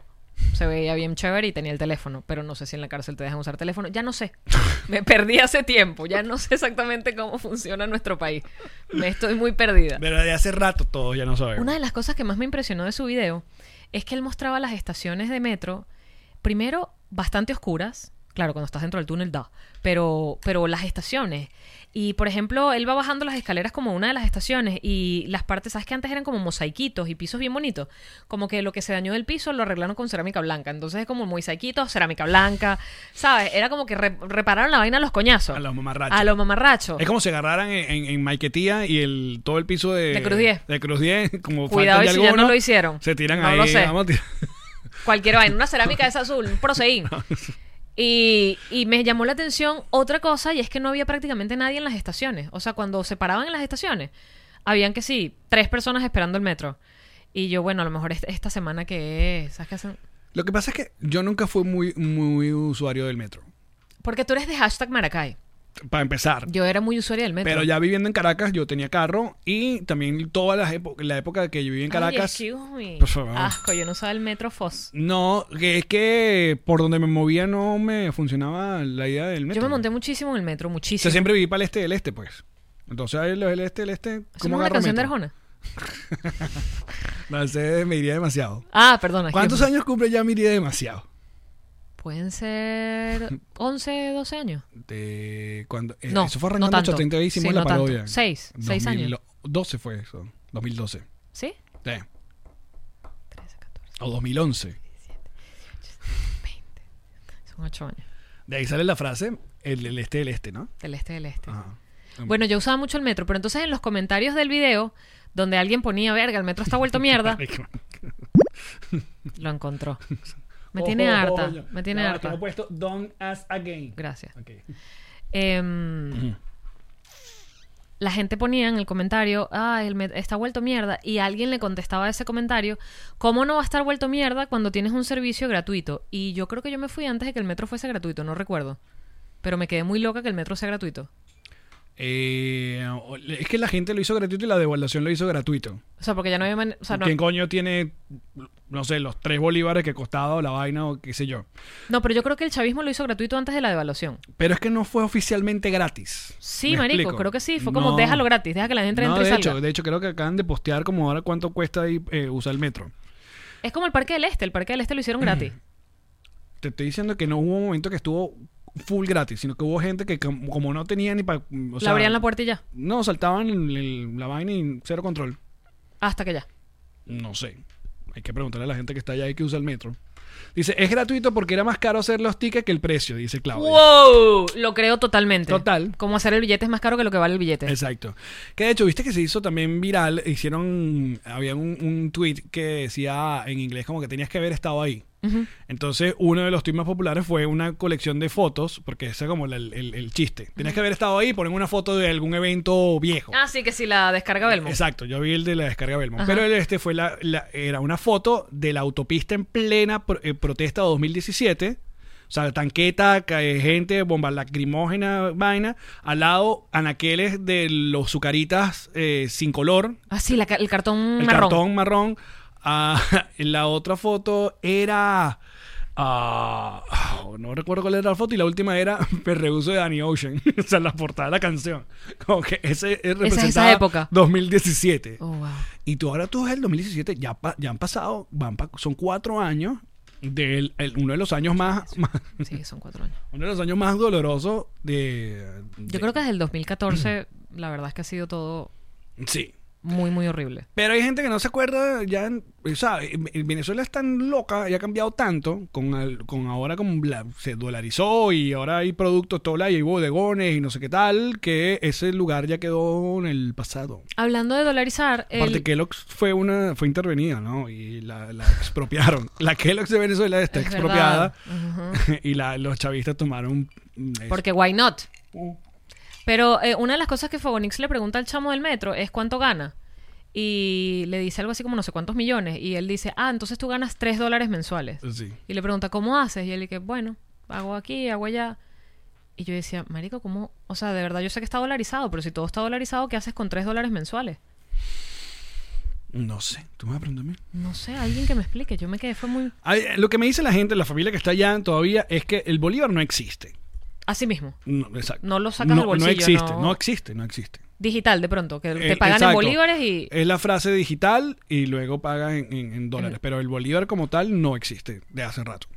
se veía bien chévere y tenía el teléfono, pero no sé si en la cárcel te dejan usar teléfono. Ya no sé. Me perdí hace tiempo. Ya no sé exactamente cómo funciona nuestro país. Me estoy muy perdida. Pero de hace rato todos ya no sabemos. Una de las cosas que más me impresionó de su video es que él mostraba las estaciones de metro, primero bastante oscuras. Claro, cuando estás dentro del túnel da. Pero las estaciones. Y, por ejemplo, él va bajando las escaleras como una de las estaciones y las partes, ¿sabes que antes eran como mosaiquitos y pisos bien bonitos? Como que lo que se dañó del piso lo arreglaron con cerámica blanca. Entonces es como mosaiquitos, cerámica blanca, ¿sabes? Era como que repararon la vaina a los coñazos. A los mamarrachos. A los mamarrachos. Es como si agarraran en Maiquetía y todo el piso de Cruz 10. De Cruz 10, como Cuidado faltan y de si ya algunos, no lo hicieron. se tiran No ahí. lo sé. Vamos a tirar. Cualquier vaina, una cerámica de esa azul, un proseín. Y me llamó la atención otra cosa, y es que no había prácticamente nadie en las estaciones. O sea, cuando se paraban en las estaciones, habían que sí, 3 personas esperando el metro. Y yo, bueno, a lo mejor esta semana que es, ¿sabes qué hacen? Lo que pasa es que yo nunca fui muy usuario del metro. Porque tú eres de hashtag Maracay. Para empezar. Yo era muy usuaria del metro. Pero ya viviendo en Caracas, yo tenía carro y también toda la época que yo viví en Caracas. Ay, excuse me. Por favor. Asco, yo no usaba el metro FOS. No, que es que por donde me movía no me funcionaba la idea del metro. Yo me monté muchísimo en el metro, O muchísimo. sea, siempre viví para el este del este, pues. Entonces, el este del este, ¿Eso no ¿cómo es una agarro canción de metro? Arjona? No sé, me iría demasiado. Ah, perdona. ¿Cuántos excuse me. años cumple ya me iría demasiado? Pueden ser 11, 12 años. De cuando No, eso fue no arrancando tanto. 80 y hicimos Sí, la no tanto. parodia. 6 años. 12 fue eso, 2012. ¿Sí? Sí. 13, 14, O 2011. 20. Son 8 años. De ahí sale la frase, el este del este, ¿no? Del este. Ajá. Bueno, yo usaba mucho el metro, pero entonces en los comentarios del video, donde alguien ponía, verga, el metro está vuelto mierda, lo encontró. Me tiene harta. Me tiene harta. Tengo puesto don't ask again. Gracias. Okay. La gente ponía en el comentario, está vuelto mierda, y alguien le contestaba a ese comentario, ¿cómo no va a estar vuelto mierda cuando tienes un servicio gratuito? Y yo creo que yo me fui antes de que el metro fuese gratuito, no recuerdo. Pero me quedé muy loca que el metro sea gratuito. Es que la gente lo hizo gratuito y la devaluación lo hizo gratuito. O sea, porque ya no había... o sea, no, ¿Quién coño tiene, no sé, los 3 bolívares que costaba la vaina o qué sé yo? no, pero yo creo que el chavismo lo hizo gratuito antes de la devaluación. Pero es que no fue oficialmente gratis. Sí, ¿Me marico, explico? creo que sí. Fue No. como, déjalo gratis, deja que la gente No, entre y de salga. hecho, creo que acaban de postear como ahora cuánto cuesta ahí, usar el metro. Es como el Parque del Este. El Parque del Este lo hicieron gratis. Te estoy diciendo que no hubo un momento que estuvo full gratis, sino que hubo gente que como no tenía ni para... Le abrían la puerta y ya. No, saltaban la vaina y cero control. Hasta que ya. No sé. Hay que preguntarle a la gente que está allá y que usa el metro. Dice, es gratuito porque era más caro hacer los tickets que el precio, dice Claudia. ¡Wow! Lo creo totalmente. Total. Como hacer el billete es más caro que lo que vale el billete. Exacto. Que de hecho, viste que se hizo también viral. Había un tweet que decía en inglés como que tenías que haber estado ahí. Ujú. Entonces, uno de los tweets más populares fue una colección de fotos, porque ese es como el chiste. Tenías que haber estado ahí y poner una foto de algún evento viejo. Ah, sí, que sí, la descarga Belmont. Exacto, yo vi el de la descarga Belmont. Ajá. Pero este fue era una foto de la autopista en plena protesta 2017. O sea, tanqueta, gente, bomba lacrimógena, vaina. Al lado, anaqueles de los Zucaritas sin color. Ah, sí, el cartón El marrón. cartón marrón. La otra foto era... no recuerdo cuál era la foto. Y la última era Perreuso de Danny Ocean. O sea, la portada de la canción. Como que ese representaba esa época. 2017. Oh, wow. Y tú ves el 2017, ya han pasado, son 4 años de uno de los años más Sí, son 4 años. uno de los años más dolorosos de Yo creo que desde el 2014, la verdad es que ha sido todo sí. muy, muy horrible. Pero hay gente que no se acuerda ya, o sea, en Venezuela es tan loca y ha cambiado tanto con ahora como se dolarizó y ahora hay productos todo y hay bodegones y no sé qué tal, que ese lugar ya quedó en el pasado. Hablando de dolarizar, Aparte Kellogg's fue intervenida, ¿no? Y la expropiaron. La Kellogg's de Venezuela está Es expropiada verdad. Ujú. y los chavistas tomaron eso. Porque why not? Pero una de las cosas que Fogonix le pregunta al chamo del metro es cuánto gana. Y le dice algo así como no sé cuántos millones. Y él dice, entonces tú ganas $3 mensuales. Sí. Y le pregunta, ¿cómo haces? Y él dice, bueno, hago aquí, hago allá. Y yo decía, marico, ¿cómo? O sea, de verdad yo sé que está dolarizado, pero si todo está dolarizado, ¿qué haces con $3 mensuales? No sé, tú me vas a preguntar a mí. No sé, alguien que me explique. Yo me quedé, fue muy... Lo que me dice la gente, la familia que está allá todavía, es que el bolívar no existe. Así mismo. No, exacto. No lo sacas del bolsillo. No existe. Digital, de pronto, que te pagan Exacto. en bolívares y... Es la frase digital y luego pagas en dólares. Pero el bolívar como tal no existe de hace rato.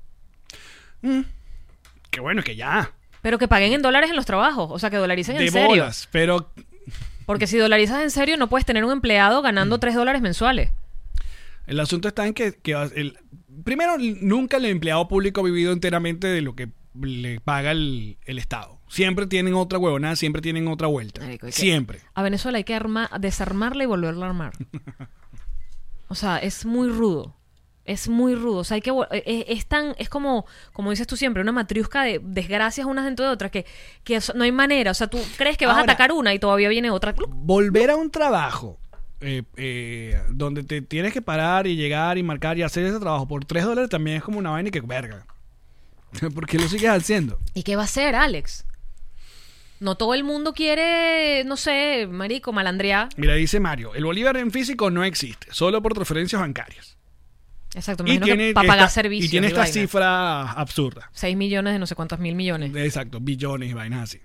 Qué bueno que ya. Pero que paguen en dólares en los trabajos. O sea, que dolaricen en De serio. bolas, pero... Porque si dolarizas en serio, no puedes tener un empleado ganando $3 mensuales. El asunto está en que primero, nunca el empleado público ha vivido enteramente de lo que le paga el Estado. Siempre tienen otra huevonada, siempre tienen otra vuelta. Marico, Siempre. A Venezuela hay que desarmarla y volverla a armar. O sea, es muy rudo. Es muy rudo. O sea, hay que es como dices tú siempre, una matriusca de desgracias unas dentro de otras que no hay manera. O sea, tú crees que vas a atacar una y todavía viene otra. Volver a un trabajo donde te tienes que parar y llegar y marcar y hacer ese trabajo por $3 también es como una vaina y que verga. ¿Por qué lo sigues haciendo? ¿Y qué va a hacer, Alex? No todo el mundo quiere, no sé, marico, malandrear. Mira, dice Mario, el bolívar en físico no existe, solo por transferencias bancarias. Exacto, me imagino que para pagar servicios. Y tiene esta vaina. cifra absurda. 6 millones de no sé cuántos mil millones. Exacto, billones y vainas así.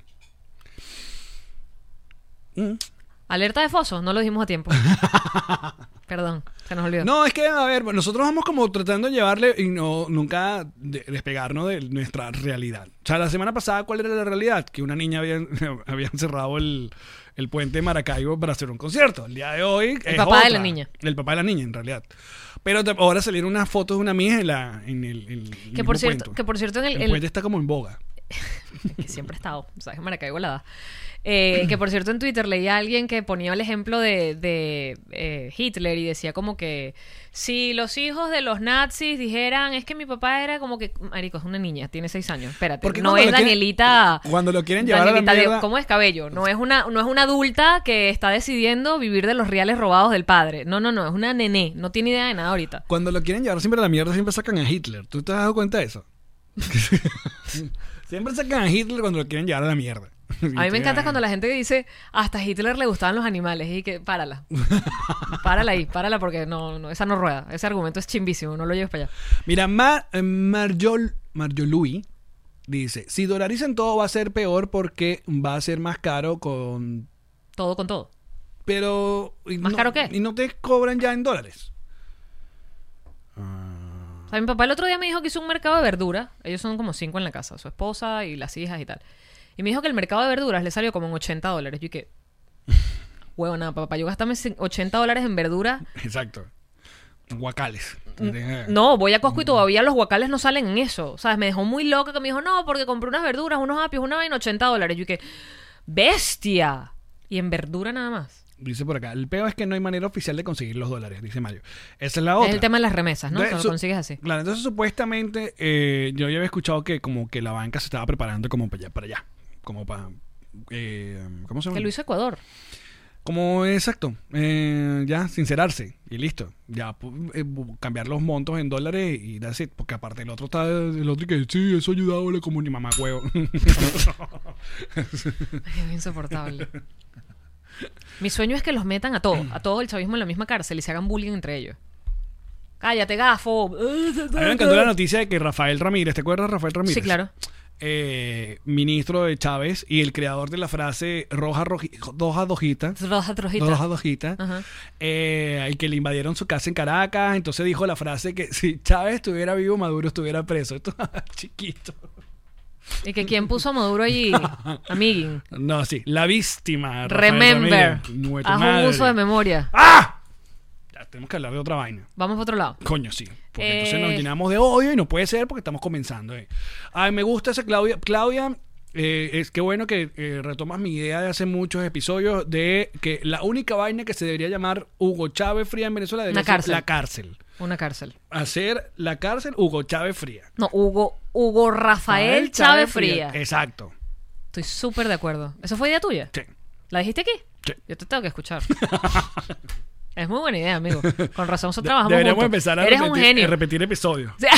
Alerta de foso, no lo dijimos a tiempo. Perdón, se nos olvidó. No, es que, a ver, nosotros vamos como tratando de llevarle y nunca despegarnos de nuestra realidad. O sea, la semana pasada, ¿cuál era la realidad? Que una niña habían cerrado el puente de Maracaibo para hacer un concierto. El día de hoy El papá de la niña. El papá de la niña, en realidad. Pero ahora salieron unas fotos de una mía en el que por cierto, en el puente está como en boga. Que siempre ha estado, sabes que Maracaibo la da. Que por cierto en Twitter leí a alguien que ponía el ejemplo de Hitler y decía como que si los hijos de los nazis dijeran es que mi papá era como que marico, es una niña, tiene 6 años, espérate, porque no es Danielita cuando lo quieren llevar a la mierda, ¿cómo es cabello? No es una adulta que está decidiendo vivir de los reales robados del padre, no, es una nené, no tiene idea de nada ahorita. Cuando lo quieren llevar siempre a la mierda siempre sacan a Hitler. ¿Tú te has dado cuenta de eso? Siempre sacan a Hitler cuando lo quieren llevar a la mierda. A mí me encanta cuando la gente dice hasta a Hitler le gustaban los animales y que párala párala porque no esa no rueda, ese argumento es chimbísimo, no lo lleves para allá. Mira, Marjolui dice, si dolarizan todo va a ser peor porque va a ser más caro con todo. Pero ¿Más caro qué? Y no te cobran ya en dólares. O sea, mi papá el otro día me dijo que hizo un mercado de verduras. Ellos son como 5 en la casa, su esposa y las hijas y tal. Y me dijo que el mercado de verduras le salió como en $80. Yo dije, huevona, papá, yo gastame $80 en verduras. Exacto. Guacales. No, voy a Costco y todavía los guacales no salen en eso. O sea, me dejó muy loca que me dijo, no, porque compré unas verduras, unos apios, una vaina, $80. Yo dije, bestia. Y en verdura nada más. Dice por acá, el peor es que no hay manera oficial de conseguir los dólares, dice Mario. Esa es la otra. Es el tema de las remesas, ¿no? Entonces, Lo consigues así. Claro, entonces supuestamente yo ya había escuchado que como que la banca se estaba preparando como para allá. Como para... ¿cómo se llama? Que lo hizo Ecuador. Como, exacto. Ya, sincerarse y listo. Ya, cambiar los montos en dólares y that's it. Porque aparte el otro que sí, eso ha ayudado a la comunidad. Mamá huevo. Es insoportable. Mi sueño es que los metan a todo el chavismo en la misma cárcel y se hagan bullying entre ellos. Cállate, gafo. A mí me encantó la noticia de que Rafael Ramírez, ¿te acuerdas de Rafael Ramírez? Sí, claro. Ministro de Chávez y el creador de la frase roja dojita. Ajá. Y que le invadieron su casa en Caracas. Entonces dijo la frase que si Chávez estuviera vivo, Maduro estuviera preso. Esto chiquito. ¿Y que quién puso a Maduro allí? Amiguín. No, sí. La víctima. Remember. Haz un uso de memoria. ¡Ah! Ya, tenemos que hablar de otra vaina. Vamos para otro lado. Coño, sí. Porque entonces nos llenamos de odio y no puede ser porque estamos comenzando. Ay, me gusta esa Claudia. Claudia, es que bueno que retomas mi idea de hace muchos episodios de que la única vaina que se debería llamar Hugo Chávez Fría en Venezuela debería ser la cárcel. Una cárcel. Hacer la cárcel Hugo Chávez Fría. No, Hugo Rafael Chávez Fría. Exacto. Estoy súper de acuerdo. ¿Eso fue idea tuya? Sí. ¿La dijiste aquí? Sí. Yo te tengo que escuchar. Es muy buena idea, amigo. Con razón nosotros trabajamos Deberíamos juntos. empezar a Eres un genio. repetir episodios. Sí.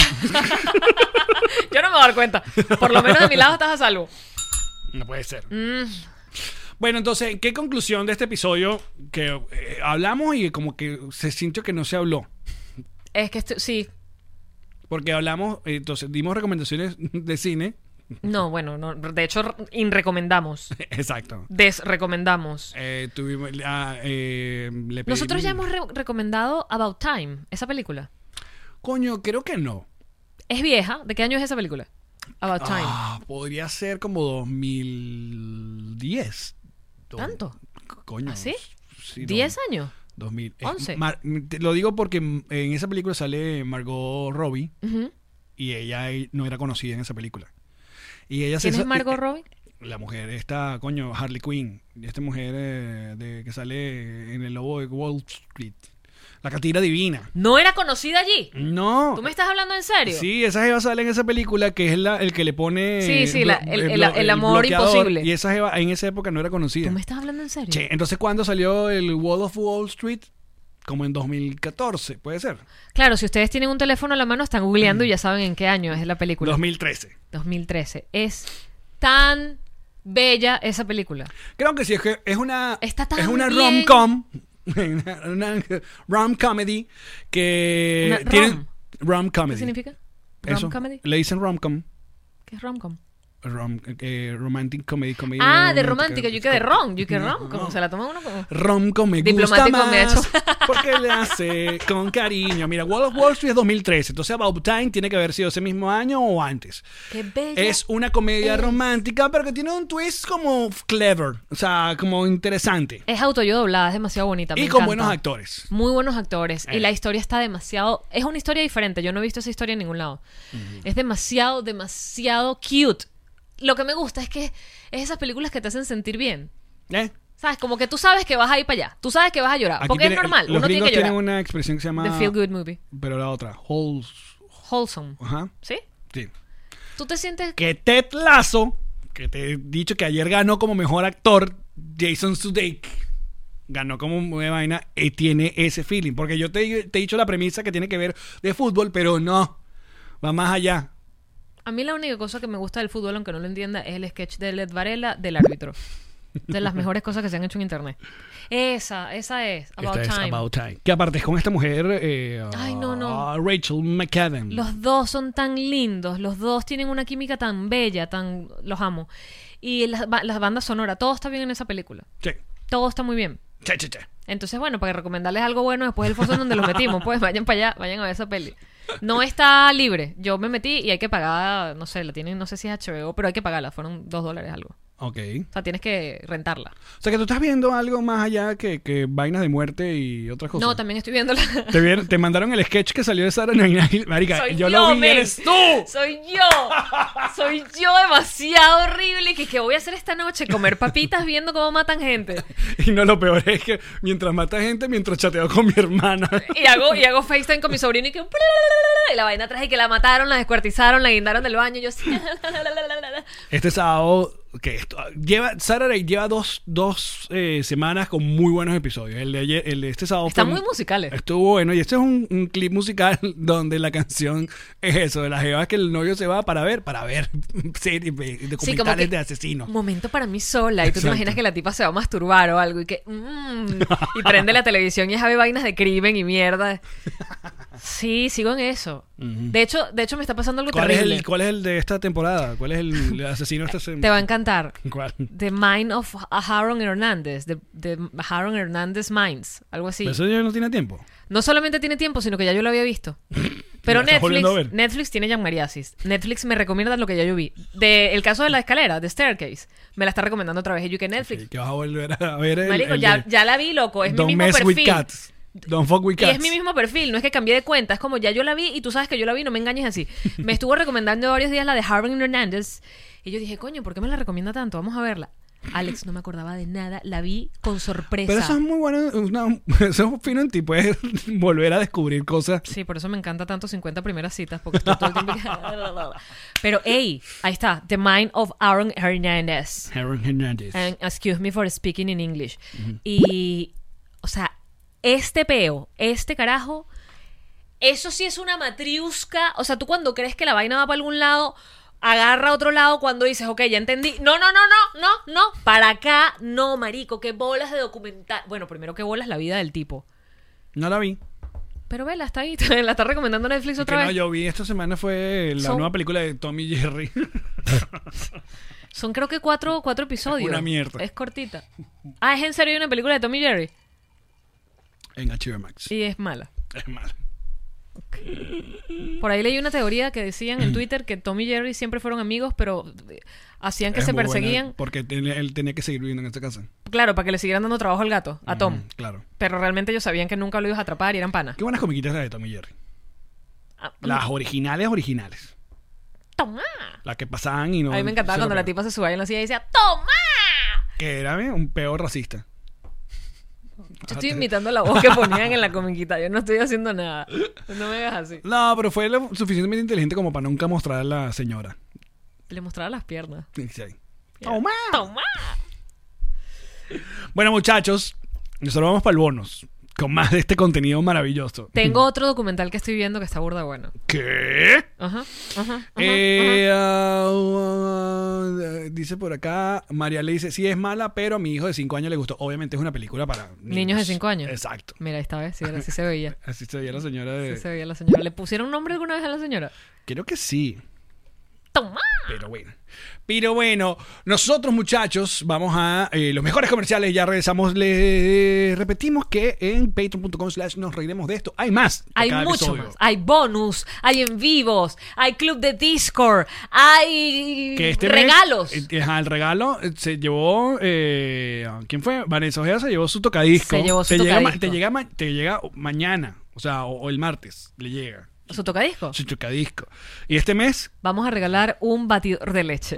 Yo no me voy a dar cuenta. Por lo menos de mi lado estás a salvo. No puede ser. Bueno, entonces, ¿qué conclusión de este episodio? Que hablamos y como que se sintió que no se habló. Es que sí. Porque hablamos, entonces dimos recomendaciones de cine. No, bueno, no, de hecho, recomendamos. Exacto. Desrecomendamos. Tuvimos, le pedimos- Nosotros ya hemos recomendado About Time, esa película. Coño, creo que no. Es vieja. ¿De qué año es esa película? About Time. Podría ser como 2010. ¿Tanto? Coño. ¿Ah, sí? Sí, 10 años. 2000. 11. Te lo digo porque en esa película sale Margot Robbie Ujú. y ella no era conocida en esa película. Y ella ¿Quién es Margot Robbie? La mujer, esta, coño, Harley Quinn. Esta mujer que sale en El Lobo de Wall Street. La catira divina. ¿No era conocida allí? No. ¿Tú me estás hablando en serio? Sí, esa jeva sale en esa película que es el que le pone... Sí, sí, blo- el amor bloqueador. imposible. Y esa jeva en esa época no era conocida. ¿Tú me estás hablando en serio? Che, entonces, ¿cuándo salió el Wall of Wall Street? Como en 2014, ¿puede ser? Claro, si ustedes tienen un teléfono a la mano, están googleando y ya saben en qué año es la película. 2013. 2013. Es tan bella esa película. Creo que sí, es una... Está tan es una bien. rom-com. una rom-comedy que... Una rom. Rom-comedy. ¿Qué significa? Eso. ¿Rom-comedy? Le dicen rom-com. ¿Qué es rom-com? Romantic comedy. Ah, de romántica. Yo que de rom. Yo que rom. Como se la toma uno como... Rom-com me gusta Diplomático me ha más hecho. porque le hace con cariño. Mira, Wall of Wall Street es 2013. Entonces About Time tiene que haber sido ese mismo año o antes. Qué bella. Es una comedia es. romántica, pero que tiene un twist como clever. O sea, como interesante. Es autoyo doblada, es demasiado bonita. Y me con encanta. buenos actores. Muy buenos actores. Y Eh. la historia está demasiado... Es una historia diferente. Yo no he visto esa historia en ningún lado. Es demasiado, demasiado cute. Lo que me gusta es que es esas películas que te hacen sentir bien. ¿Sabes? Como que tú sabes que vas a ir para allá. Tú sabes que vas a llorar. Aquí Porque tiene- es normal. Los Uno tiene gringos que llorar. tienen una expresión que se llama... The Feel Good Movie. Pero la otra. Wholesome. Ajá. ¿Sí? Sí. ¿Tú te sientes... Que Ted Lasso, que te he dicho que ayer ganó como mejor actor, Jason Sudeikis, ganó como una vaina y tiene ese feeling. Porque yo te he dicho la premisa que tiene que ver de fútbol, pero no. Va más allá. A mí la única cosa que me gusta del fútbol, aunque no lo entienda, es el sketch de Led Varela del árbitro. De las mejores cosas que se han hecho en internet. Esa es. About Esta Time. es About Time. Que aparte es con esta mujer, Ay, no. Rachel McAdams. Los dos son tan lindos, los dos tienen una química tan bella, los amo. Y las bandas sonoras, todo está bien en esa película. Sí. Todo está muy bien. Che. Entonces, bueno, para recomendarles algo bueno después del foso en donde los metimos, pues vayan para allá, vayan a ver esa peli. No está libre. Yo me metí y hay que pagar, no sé, la tienen, no sé si es HBO, pero hay que pagarla, fueron $2 algo. Ok. O sea, tienes que rentarla. O sea que tú estás viendo algo más allá que vainas de muerte y otras cosas. No, también estoy viendo la... Te mandaron el sketch que salió de Saturday Night Live. Marica, Soy yo yo, lo vi, men. eres tú. Soy yo demasiado horrible que voy a hacer esta noche, comer papitas viendo cómo matan gente. Y no, lo peor es que mientras mata gente, mientras chateo con mi hermana. Y hago FaceTime con mi sobrino y que... Y la vaina atrás y que la mataron, la descuartizaron, la guindaron del baño. Y yo así... Este sábado, Saturday lleva dos semanas con muy buenos episodios. El de este sábado Están fue- muy musicales. Estuvo bueno. Y este es un clip musical donde la canción es eso, de las jevas que el novio se va para ver series, documentales Sí, como que, de asesinos. un momento para mí sola. Y tú te Exacto. imaginas que la tipa se va a masturbar o algo y que... y prende la televisión y ve vainas de crimen y mierda. Sí, sigo en eso. De hecho me está pasando algo terrible. ¿Cuál es el de esta temporada? ¿Cuál es el asesino de esta semana? Te va a encantar. ¿Cuál? The Mind of Aaron Hernández. The Aaron Hernández Minds. Algo así. Pero eso ya no tiene tiempo. No solamente tiene tiempo, sino que ya yo lo había visto. Pero ¿La estás volviendo a ver? Netflix tiene Jean Mariasis. Netflix me recomienda lo que ya yo vi. El caso de la escalera, de Staircase, me la está recomendando otra vez. Y yo que Netflix. Que vas a volver a ver el, Marico, el ya de la vi, loco. Es mi Don't mismo mess with perfil. cats. Don't fuck with Y cats. es mi mismo perfil, no es que cambié de cuenta, es como ya yo la vi y tú sabes que yo la vi, no me engañes así. Me estuvo recomendando varios días la de Aaron Hernández y yo dije, coño, ¿por qué me la recomienda tanto? Vamos a verla. Alex, no me acordaba de nada, la vi con sorpresa. Pero eso es muy bueno, eso es fino en ti, puedes volver a descubrir cosas. Sí, por eso me encanta tanto 50 primeras citas, porque estoy todo el tiempo... Pero, hey, ahí está, The Mind of Aaron Hernández. Aaron Hernández. And excuse me for speaking in English. Y, o sea, este carajo, eso sí es una matriusca. O sea, tú cuando crees que la vaina va para algún lado, agarra a otro lado cuando dices, ok, ya entendí. No. Para acá, no, marico. Qué bolas de documental. Bueno, primero, qué bolas la vida del tipo. No la vi. Pero vela, está ahí. La está recomendando Netflix otra Que vez. no, yo vi esta semana fue la nueva película de Tom y Jerry. Son creo que cuatro episodios. Una mierda. Es cortita. Ah, ¿es en serio una película de Tom y Jerry? En HBO Max. Y es mala. Es mala. Por ahí leí una teoría que decían en Twitter que Tom y Jerry siempre fueron amigos, pero hacían que Es se muy perseguían. buena, porque él tenía que seguir viviendo en esta casa. Claro, para que le siguieran dando trabajo al gato, a Tom. Claro. Pero realmente ellos sabían que nunca lo ibas a atrapar y eran panas. Qué buenas comiquitas las de Tom y Jerry. Ah, Las originales. ¡Toma! Las que pasaban y no... A mí me encantaba se cuando lo la pegaban. tipa se subía en la silla y decía ¡Toma! Que era un peor racista. Yo estoy imitando la voz que ponían en la comiquita. Yo no estoy haciendo nada. No me hagas así. No, pero fue lo suficientemente inteligente como para nunca mostrar a la señora. Le mostraba las piernas. Sí. ¡Toma! ¡Toma! Bueno, muchachos, nosotros vamos para el bonus. Con más de este contenido maravilloso. Tengo otro documental que estoy viendo que está burda bueno. ¿Qué? Ajá. Dice por acá, María le dice, sí es mala, pero a mi hijo de 5 años le gustó. Obviamente es una película para Niños de 5 años. Exacto. Mira, esta vez sí, así se veía. Así se veía la señora de... Sí se veía la señora. ¿Le pusieron nombre alguna vez a la señora? Creo que sí. ¡Toma! Pero bueno, nosotros muchachos vamos a los mejores comerciales, ya regresamos. Les repetimos que en patreon.com/ nos reiremos de esto. Hay más. Hay cada mucho episodio. más. Hay bonus, hay en vivos, hay club de Discord, hay Que este regalos. mes, el regalo se llevó ¿quién fue? Vanessa Ojeda se llevó su tocadisco. Se llevó su te tocadisco. te llega mañana, o sea, o el martes le llega ¿Su tocadisco? su tocadisco. Y este mes Vamos a regalar un batidor de leche.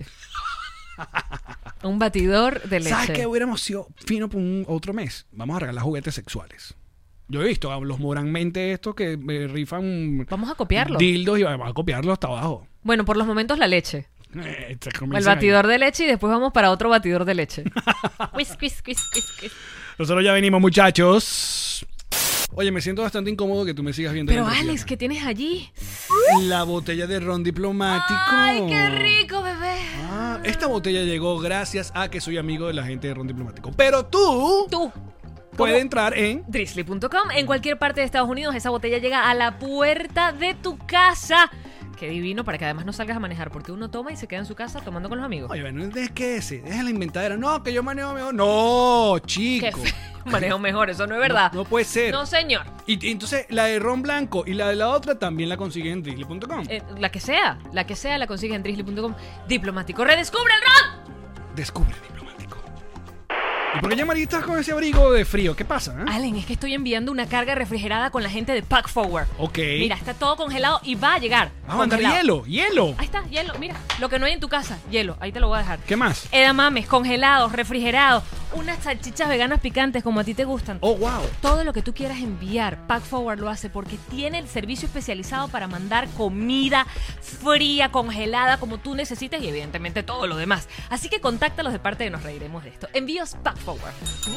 Un batidor de leche. ¿sabes qué hubiéramos sido fino por un otro mes? Vamos a regalar juguetes sexuales. Yo he visto a los moralmente estos que rifan Vamos a copiarlo. dildos y vamos a copiarlo hasta abajo. Bueno, por los momentos la leche. Se El comienzan batidor de leche y después vamos para otro batidor de leche. Whisk, whisk, whisk, whisk, whisk. ahí. Nosotros ya venimos, muchachos. Oye, me siento bastante incómodo que tú me sigas viendo. Pero la Alex, entrepierna. ¿qué tienes allí? La botella de ron diplomático. ¡Ay, qué rico, bebé! Ah, esta botella llegó gracias a que soy amigo de la gente de ron diplomático. Pero tú Tú. puedes entrar en... Drizzly.com. En cualquier parte de Estados Unidos, esa botella llega a la puerta de tu casa. Qué divino, para que además no salgas a manejar, porque uno toma y se queda en su casa tomando con los amigos. Oye, bueno, es que ese, deja la inventadera. No, que yo manejo mejor. No, Qué chico. feo. Manejo mejor, eso no es verdad. No puede ser. No, señor. Y entonces la de ron blanco y la de la otra también la consiguen en drizzly.com. La que sea la consigues en Drizzly.com. Diplomático, redescubre el ron. Descubre diplomático. ¿Y por qué ya María estás con ese abrigo de frío? ¿Qué pasa? Allen, es que estoy enviando una carga refrigerada con la gente de Pack Forward. Ok. Mira, está todo congelado y va a llegar. Vamos a mandar congelado. hielo. Ahí está, hielo. Mira, lo que no hay en tu casa, hielo. Ahí te lo voy a dejar. ¿Qué más? Edamames, congelados, refrigerados, unas salchichas veganas picantes como a ti te gustan. Oh, wow. Todo lo que tú quieras enviar, Pack Forward lo hace porque tiene el servicio especializado para mandar comida fría, congelada, como tú necesites y evidentemente todo lo demás. Así que contáctalos de parte de Nos Reiremos de Esto. Envíos Pack Forward.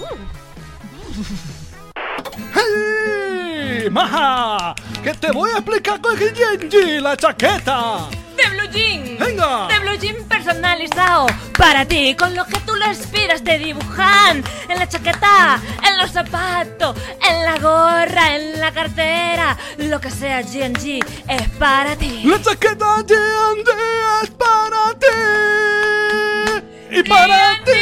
¡Hey! ¡Maja! ¡Que te voy a explicar con el Genji, la chaqueta! De Blue Jean. ¡Venga! De Blue Jean personalizado para ti, con lo que tú le inspiras te dibujan en la chaqueta, en los zapatos, en la gorra, en la cartera, lo que sea G&G es para ti. La chaqueta G&G es para ti. Y para ti.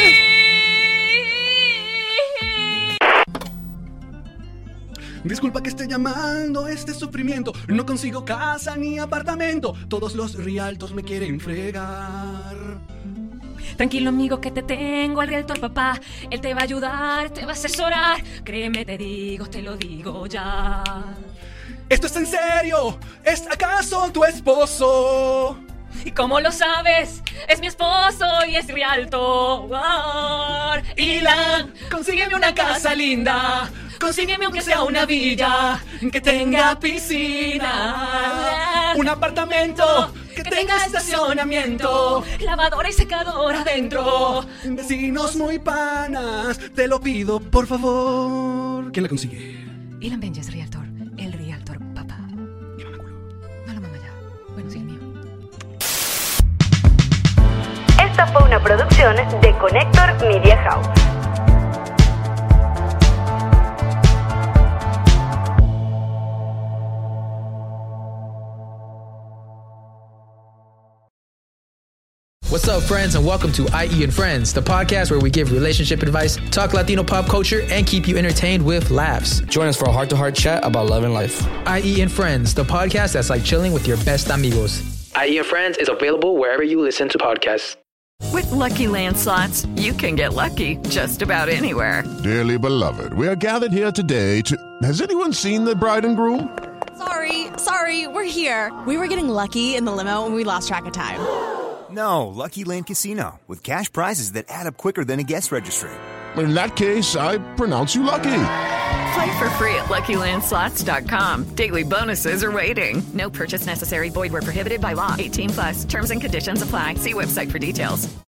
Disculpa que esté llamando este sufrimiento. No consigo casa ni apartamento. Todos los rialtos me quieren fregar. Tranquilo amigo que te tengo al realtor papá. Él te va a ayudar, te va a asesorar. Créeme te digo, te lo digo ya. ¿Esto es en serio? ¿Es acaso tu esposo? ¿Y cómo lo sabes? Es mi esposo y es realtor. Ilan, consígueme una casa linda. Consígueme aunque sea una villa que tenga piscina, un apartamento que tenga estacionamiento, lavadora y secadora adentro. Vecinos muy panas, te lo pido por favor. ¿Quién la consigue? Ilan Benjes Realtor, el Realtor papá. No la mamá ya. Bueno, sí, el mío. fue una producción de Connector Media House. What's up, friends, and welcome to IE and Friends, the podcast where we give relationship advice, talk Latino pop culture, and keep you entertained with laughs. Join us for a heart-to-heart chat about love and life. IE and Friends, the podcast that's like chilling with your best amigos. IE and Friends is available wherever you listen to podcasts. With Lucky Land Slots, you can get lucky just about anywhere. Dearly beloved, we are gathered here today to... Has anyone seen the bride and groom? Sorry, we're here. We were getting lucky in the limo and we lost track of time. No, Lucky Land Casino, with cash prizes that add up quicker than a guest registry. In that case, I pronounce you lucky. Play for free at LuckyLandSlots.com. Daily bonuses are waiting. No purchase necessary. Void where prohibited by law. 18+. Terms and conditions apply. See website for details.